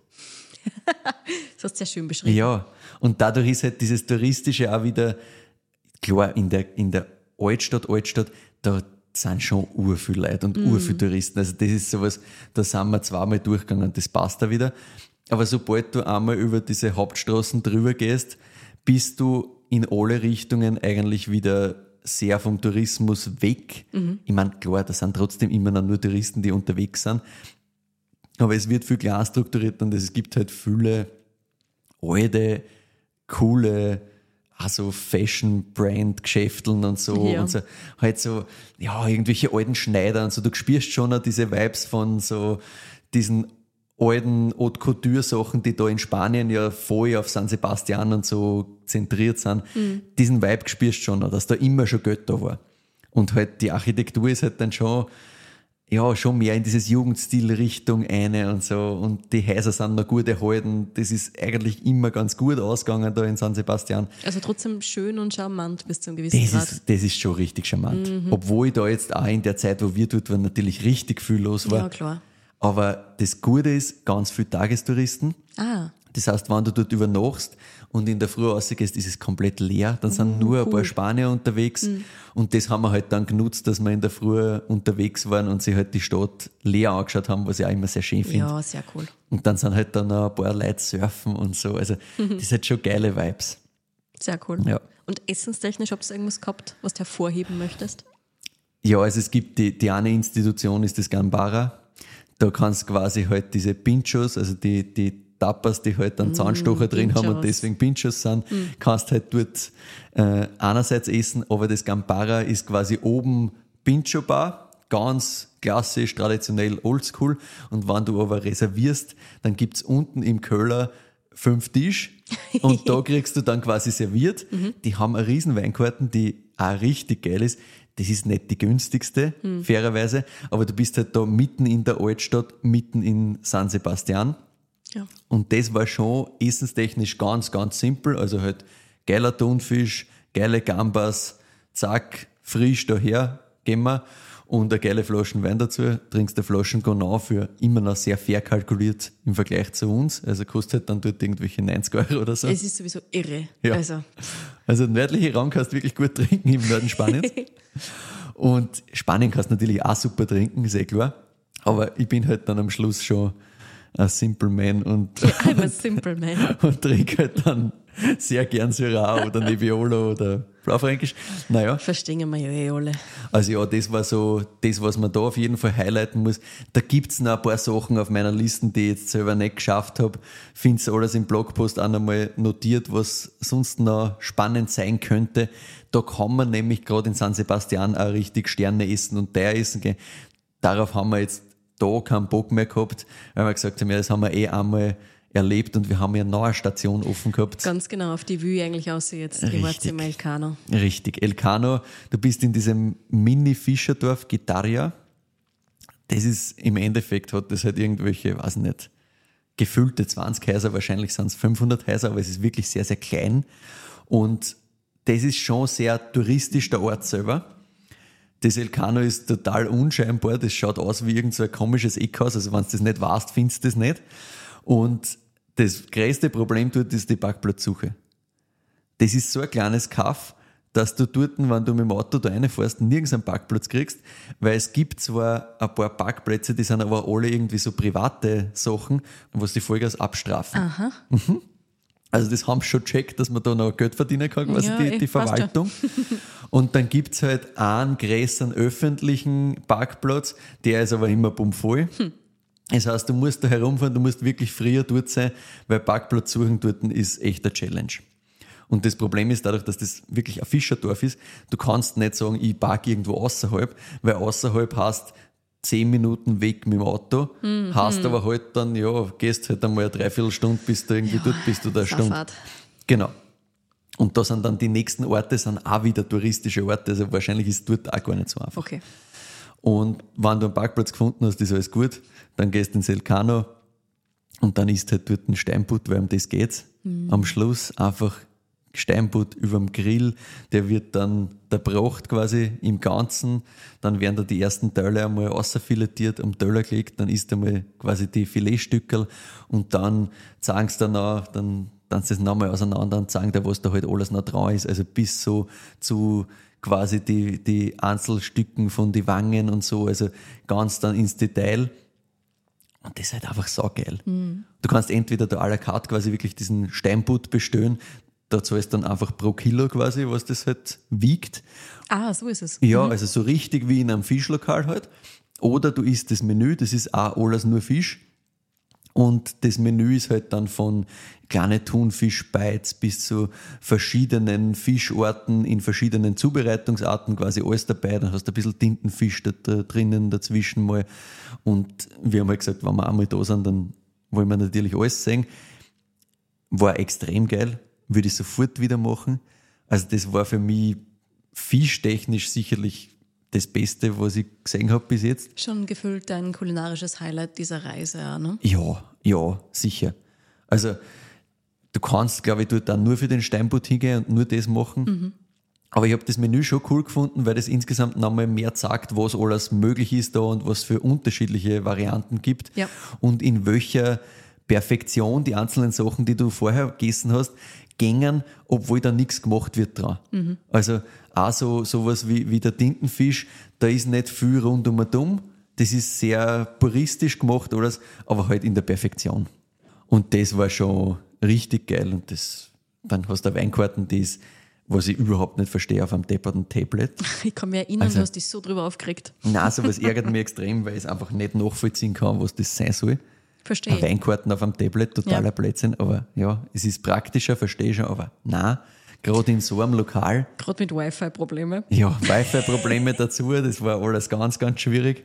Das hast du sehr schön beschrieben. Ja, und dadurch ist halt dieses Touristische auch wieder, klar, in der, in der Altstadt, Altstadt, da sind schon ur viel Leute und ur viel Touristen. Also das ist sowas, da sind wir zweimal durchgegangen, das passt da wieder. Aber sobald du einmal über diese Hauptstraßen drüber gehst, bist du in alle Richtungen eigentlich wieder sehr vom Tourismus weg. Ich meine, klar, da sind trotzdem immer noch nur Touristen, die unterwegs sind. Aber es wird viel klar strukturiert und es gibt halt viele alte, coole, also Fashion-Brand-Geschäfteln und so. Ja. Und so. Halt so, ja, irgendwelche alten Schneider und so. Du spürst schon noch diese Vibes von so diesen alten Haute Couture-Sachen, die da in Spanien ja voll auf San Sebastian und so zentriert sind. Diesen Vibe spürst du schon noch, dass da immer schon Geld da war. Und halt die Architektur ist halt dann schon, ja, schon mehr in dieses Jugendstil-Richtung eine und so. Und die Häuser sind noch gut erhalten. Das ist eigentlich immer ganz gut ausgegangen da in San Sebastian. Also trotzdem schön und charmant bis zu einem gewissen Das Grad. ist, das ist schon richtig charmant. Obwohl da jetzt auch in der Zeit, wo wir dort waren, natürlich richtig viel los war. Ja, klar. Aber das Gute ist, ganz viele Tagestouristen. Ah, Das heißt, wenn du dort übernachtest und in der Früh rausgehst, ist es komplett leer. Dann sind nur ein paar Spanier unterwegs. Und das haben wir halt dann genutzt, dass wir in der Früh unterwegs waren und sich halt die Stadt leer angeschaut haben, was ich auch immer sehr schön finde. ja, sehr cool. Und dann sind halt dann noch ein paar Leute surfen und so. Also das hat schon geile Vibes. Sehr cool. Ja. Und essenstechnisch, habt ihr irgendwas gehabt, was du hervorheben möchtest? Ja, also es gibt die, die eine Institution ist das Gambara. Da kannst du quasi halt diese Pinchos, also die, die Tapas, die halt einen Zahnstocher drin haben und Pinchos. deswegen Pinchos sind, kannst halt dort äh, einerseits essen, aber das Gambara ist quasi oben Pincho-Bar, ganz klassisch, traditionell, oldschool. Und wenn du aber reservierst, dann gibt's unten im Keller fünf Tisch und da kriegst du dann quasi serviert. Die haben eine riesen Weinkarten, die auch richtig geil ist. Das ist nicht die günstigste, fairerweise, aber du bist halt da mitten in der Altstadt, mitten in San Sebastian. Ja. Und das war schon essenstechnisch ganz, ganz simpel. Also halt geiler Thunfisch, geile Gambas, zack, frisch daher, gehen wir. Und eine geile Flaschen Wein dazu, trinkst eine Flaschen Gonau für immer noch sehr fair kalkuliert im Vergleich zu uns. Also kostet halt dann dort irgendwelche neunzig Euro oder so. Es ist sowieso irre. Ja. Also, Also nördliche Raum kannst du wirklich gut trinken im Norden Spaniens. Und Spanien kannst du natürlich auch super trinken, ist eh klar. Aber ich bin halt dann am Schluss schon ein Simple Man und, I'm a simple man. und trinke halt dann sehr gern Syrah oder Nebbiolo oder Blaufränkisch. Naja, Verstehen wir ja eh alle. also ja, das war so das, was man da auf jeden Fall highlighten muss. Da gibt's noch ein paar Sachen auf meiner Liste, die ich jetzt selber nicht geschafft habe. Find's alles im Blogpost auch nochmal notiert, was sonst noch spannend sein könnte. Da kann man nämlich gerade in San Sebastian auch richtig Sterne essen und Teier essen gehen. Darauf haben wir jetzt da keinen Bock mehr gehabt, weil wir gesagt haben, ja, das haben wir eh einmal erlebt und wir haben ja eine neue Station offen gehabt. Ganz genau, auf die Vue eigentlich aussieht jetzt. Die Richtig. Warte im Elcano. Richtig. Elcano, du bist in diesem Mini-Fischerdorf Getaria. Das ist im Endeffekt, hat das halt irgendwelche, weiß nicht, gefüllte zwanzig Häuser, wahrscheinlich sind es fünfhundert Häuser, aber es ist wirklich sehr, sehr klein. Und das ist schon sehr touristisch, der Ort selber. Das Elcano ist total unscheinbar, das schaut aus wie irgend so ein komisches Eckhaus, also wenn du das nicht weißt, findest du das nicht. Und das größte Problem dort ist die Parkplatzsuche. Das ist so ein kleines Kaff, dass du dort, wenn du mit dem Auto da reinfährst, nirgends einen Parkplatz kriegst, weil es gibt zwar ein paar Parkplätze, die sind aber alle irgendwie so private Sachen, wo sie Vollgas abstrafen. Aha. Mhm. Also das haben sie schon gecheckt, dass man da noch Geld verdienen kann, quasi Ja, die, die eh, passt Verwaltung. Und dann gibt es halt einen größeren öffentlichen Parkplatz, der ist aber immer bummvoll. Hm. Das heißt, du musst da herumfahren, du musst wirklich früher dort sein, weil Parkplatz suchen dort ist echt eine Challenge. Und das Problem ist dadurch, dass das wirklich ein Fischerdorf ist, du kannst nicht sagen, ich parke irgendwo außerhalb, weil außerhalb heißt zehn Minuten weg mit dem Auto, mhm. heißt aber halt dann, ja, gehst halt einmal eine Dreiviertelstunde, bis du irgendwie ja, dort bist oder eine Stunde. Fahrt. Genau. Und da sind dann die nächsten Orte, sind auch wieder touristische Orte, also wahrscheinlich ist dort auch gar nicht so einfach. Okay. Und wenn du einen Parkplatz gefunden hast, ist alles gut, dann gehst du ins Elcano und dann isst halt dort ein Steinbutt, weil um das geht's. Mhm. Am Schluss einfach Steinbutt über dem Grill, der wird dann erbracht quasi im Ganzen, dann werden da die ersten Teile einmal rausfiletiert, am Teller gelegt, dann isst einmal quasi die Filetstückerl und dann zeigen sie dann auch, dann dann sie es nochmal auseinander und zeigen da, was da halt alles noch dran ist, also bis so zu quasi die, die Einzelstücken von die Wangen und so, also ganz dann ins Detail. Und das ist halt einfach saugeil. Mhm. Du kannst entweder da à la carte quasi wirklich diesen Steinbutt bestellen, da zahlst du dann einfach pro Kilo quasi, was das halt wiegt. Ah, so ist es. Ja, mhm. also so richtig wie in einem Fischlokal halt. Oder du isst das Menü, das ist auch alles nur Fisch. Und das Menü ist halt dann von kleine Thunfischbites bis zu verschiedenen Fischarten in verschiedenen Zubereitungsarten, quasi alles dabei. Dann hast du ein bisschen Tintenfisch da, da drinnen dazwischen mal. Und wir haben halt gesagt, wenn wir einmal da sind, dann wollen wir natürlich alles sehen. War extrem geil, würde ich sofort wieder machen. Also das war für mich fischtechnisch sicherlich das Beste, was ich gesehen habe bis jetzt. Schon gefühlt ein kulinarisches Highlight dieser Reise, ja, ne? Ja, ja, sicher. Also du kannst, glaube ich, dort dann nur für den Steinbutt hingehen und nur das machen. Mhm. Aber ich habe das Menü schon cool gefunden, weil das insgesamt nochmal mehr sagt, was alles möglich ist da und was für unterschiedliche Varianten gibt. Ja. Und in welcher Perfektion die einzelnen Sachen, die du vorher gegessen hast, gängen, obwohl da nichts gemacht wird dran. Mhm. Also auch so sowas wie, wie der Tintenfisch, da ist nicht viel rundum und um. Das ist sehr puristisch gemacht alles, aber halt in der Perfektion. Und das war schon richtig geil. Und das, dann hast du eine Weinkarten, die ist, was ich überhaupt nicht verstehe, auf einem depperten Tablet. Ich kann mich erinnern, also, du hast dich so drüber aufgeregt. Nein, sowas ärgert mich extrem, weil ich es einfach nicht nachvollziehen kann, was das sein soll. Verstehe. Weinkarten auf einem Tablet, totaler ja. Blödsinn, aber ja, es ist praktischer, verstehe ich schon, aber nein, gerade in so einem Lokal. Gerade mit Wi-Fi-Probleme. Ja, Wi-Fi-Probleme dazu, das war alles ganz, ganz schwierig.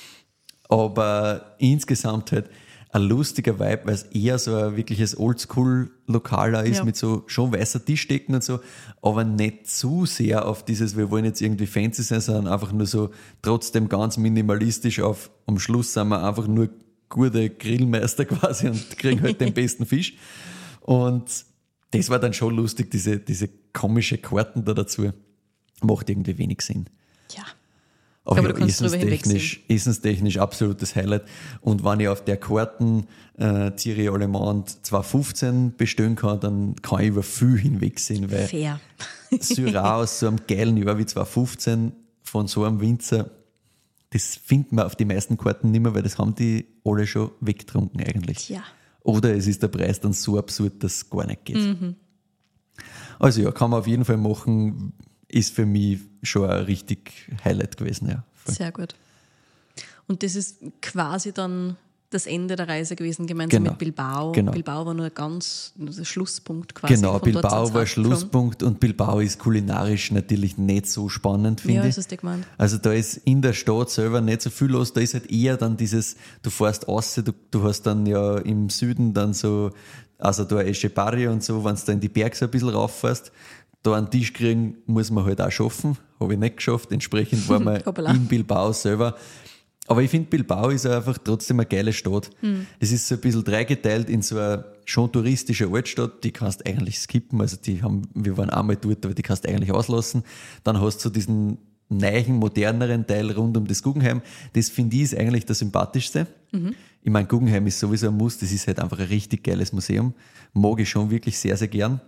Aber insgesamt halt ein lustiger Vibe, weil es eher so ein wirkliches Oldschool-Lokal ist, ja. mit so schon weißer Tischdecken und so, aber nicht zu sehr auf dieses, wir wollen jetzt irgendwie fancy sein, sondern einfach nur so trotzdem ganz minimalistisch auf, am Schluss sind wir einfach nur gute Grillmeister quasi und kriegen halt den besten Fisch. Und das war dann schon lustig, diese, diese komische Karten da dazu. Macht irgendwie wenig Sinn. Ja. Aber, aber ja, du kannst drüber essenstechnisch, essenstechnisch absolutes Highlight. Und wenn ich auf der Karten äh, Thierry Allemande zwei fünfzehn bestellen kann, dann kann ich über viel hinwegsehen, weil Fair. Syrah aus so einem geilen Jahr wie zwei fünfzehn von so einem Winzer, das findet man auf die meisten Karten nicht mehr, weil das haben die alle schon weggetrunken eigentlich. Ja. Oder es ist der Preis dann so absurd, dass es gar nicht geht. Mhm. Also ja, kann man auf jeden Fall machen, ist für mich schon ein richtig Highlight gewesen. Ja. Sehr gut. Und das ist quasi dann das Ende der Reise gewesen, gemeinsam genau. mit Bilbao. Genau. Bilbao war nur ganz der Schlusspunkt quasi. Genau, Bilbao war Schlusspunkt und Bilbao ist kulinarisch natürlich nicht so spannend, finde ja, ich. ist es dir gemeint. Also da ist in der Stadt selber nicht so viel los, da ist halt eher dann dieses, du fährst raus, du, du hast dann ja im Süden dann so, also da Echevarri und so, wenn du da in die Berge so ein bisschen rauffährst, da einen Tisch kriegen, muss man halt auch schaffen, habe ich nicht geschafft, entsprechend war man in Bilbao selber. Aber ich finde, Bilbao ist einfach trotzdem eine geile Stadt. Mhm. Es ist so ein bisschen dreigeteilt in so eine schon touristische Altstadt, die kannst du eigentlich skippen. Also die haben, wir waren einmal dort, aber die kannst du eigentlich auslassen. Dann hast du diesen neuen, moderneren Teil rund um das Guggenheim. Das finde ich ist eigentlich der sympathischste. Mhm. Ich meine, Guggenheim ist sowieso ein Muss. Das ist halt einfach ein richtig geiles Museum. Mag ich schon wirklich sehr, sehr gern.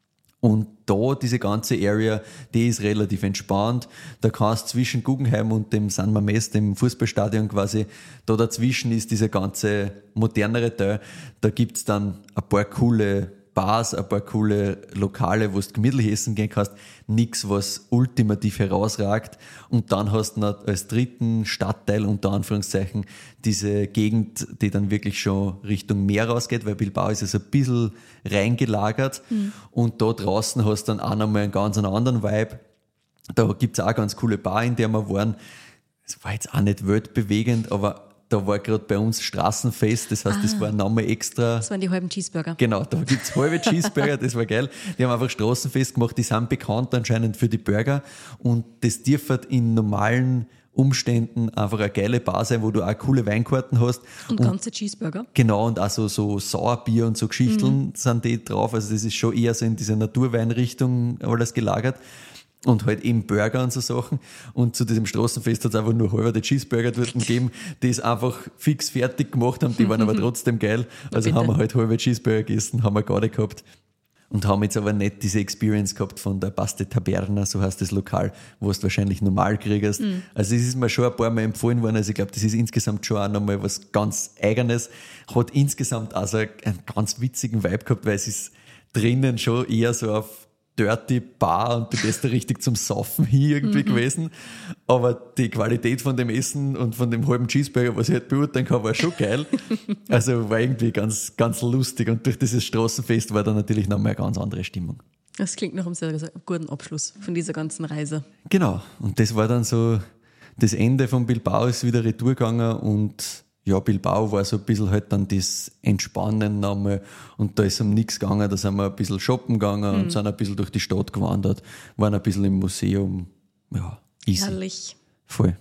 Und da, diese ganze Area, die ist relativ entspannt. Da kannst zwischen Guggenheim und dem San Mamés, dem Fußballstadion quasi, da dazwischen ist dieser ganze modernere Teil. Da gibt's dann ein paar coole Bars, ein paar coole Lokale, wo du gemütlich essen gehen kannst. Nichts, was ultimativ herausragt. Und dann hast du noch als dritten Stadtteil, unter Anführungszeichen, diese Gegend, die dann wirklich schon Richtung Meer rausgeht, weil Bilbao ist ja so ein bisschen reingelagert. Mhm. Und da draußen hast du dann auch nochmal einen ganz anderen Vibe. Da gibt's auch eine ganz coole Bar, in der wir waren. Es war jetzt auch nicht weltbewegend, aber da war gerade bei uns Straßenfest, das heißt, ah, das war nochmal extra. Das waren die halben Cheeseburger. Genau, da gibt's halbe Cheeseburger, das war geil. Die haben einfach Straßenfest gemacht, die sind bekannt anscheinend für die Burger und das dürfte in normalen Umständen einfach eine geile Bar sein, wo du auch coole Weinkarten hast. Und, und ganze Cheeseburger. Genau, und auch so, so Sauerbier und so Geschichten mhm. sind die drauf, also das ist schon eher so in dieser Naturweinrichtung alles gelagert. Und halt eben Burger und so Sachen. Und zu diesem Straßenfest hat es einfach nur halbe Cheeseburger dort gegeben, die es einfach fix fertig gemacht haben, die waren aber trotzdem geil. Also haben wir halt halbe Cheeseburger gegessen, haben wir gar nicht gehabt. Und haben jetzt aber nicht diese Experience gehabt von der Paste Taberna, so heißt das Lokal, wo du wahrscheinlich normal kriegst. Mhm. Also es ist mir schon ein paar Mal empfohlen worden, also ich glaube, das ist insgesamt schon auch nochmal was ganz Eigenes. Hat insgesamt also einen ganz witzigen Vibe gehabt, weil es ist drinnen schon eher so auf dirty Bar und du bist da richtig zum Saufen hier irgendwie mhm. gewesen. Aber die Qualität von dem Essen und von dem halben Cheeseburger, was ich halt beurteilen kann, war schon geil. Also war irgendwie ganz, ganz lustig und durch dieses Straßenfest war da natürlich nochmal eine ganz andere Stimmung. Das klingt nach einem sehr, sehr guten Abschluss von dieser ganzen Reise. Genau. Und das war dann so, das Ende von Bilbao ist wieder retour gegangen und ja, Bilbao war so ein bisschen halt dann das Entspannen nochmal und da ist um nichts gegangen, da sind wir ein bisschen shoppen gegangen mhm. und sind ein bisschen durch die Stadt gewandert, waren ein bisschen im Museum, ja, easy. Herrlich. Voll.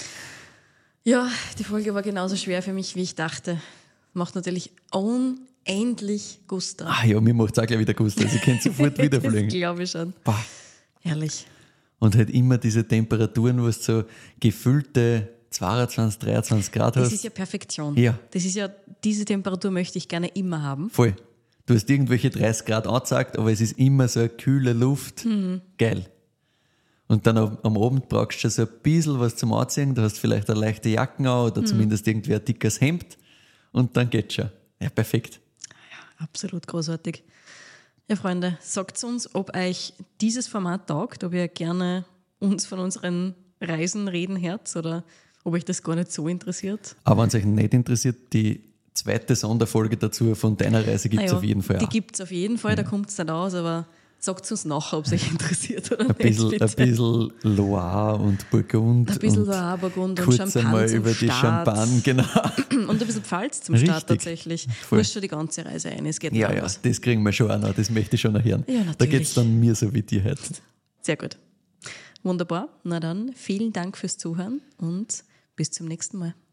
Ja, die Folge war genauso schwer für mich, wie ich dachte. Macht natürlich unendlich Gusto. Ah ja, mir macht es auch gleich wieder Gusto, also ich kann sofort wieder fliegen. Das glaube ich schon. Bah. Herrlich. Und halt immer diese Temperaturen, wo es so gefüllte zweiundzwanzig, dreiundzwanzig Grad hast. Das ist ja Perfektion. Ja. Das ist ja, diese Temperatur möchte ich gerne immer haben. Voll. Du hast irgendwelche dreißig Grad angezeigt, aber es ist immer so eine kühle Luft. Mhm. Geil. Und dann am, am Abend brauchst du schon so ein bisschen was zum Anziehen. Du hast vielleicht eine leichte Jacke an oder mhm. zumindest irgendwie ein dickes Hemd. Und dann geht's schon. Ja, perfekt. Ja, absolut großartig. Ja, Freunde, sagt uns, ob euch dieses Format taugt, ob ihr gerne uns von unseren Reisen reden hört oder ob euch das gar nicht so interessiert. Aber wenn es euch nicht interessiert, die zweite Sonderfolge dazu von deiner Reise gibt es ja, auf jeden Fall auch. Die gibt es auf jeden Fall, ja. Da kommt es nicht aus, aber sagt uns nachher, ob es euch interessiert oder ein nicht. Bisschen, ein bisschen Loire und Burgund. Ein bisschen Loire, Burgund und kurz Champagne einmal zum über Start. die Champagne, genau. Und ein bisschen Pfalz zum Richtig. Start tatsächlich. Voll. Du hast schon die ganze Reise ein, es geht Ja, nicht ja, anders. das kriegen wir schon auch noch, das möchte ich schon noch hören. Ja, natürlich. Da geht es dann mir so wie dir heute. Sehr gut. Wunderbar. Na dann, vielen Dank fürs Zuhören und bis zum nächsten Mal.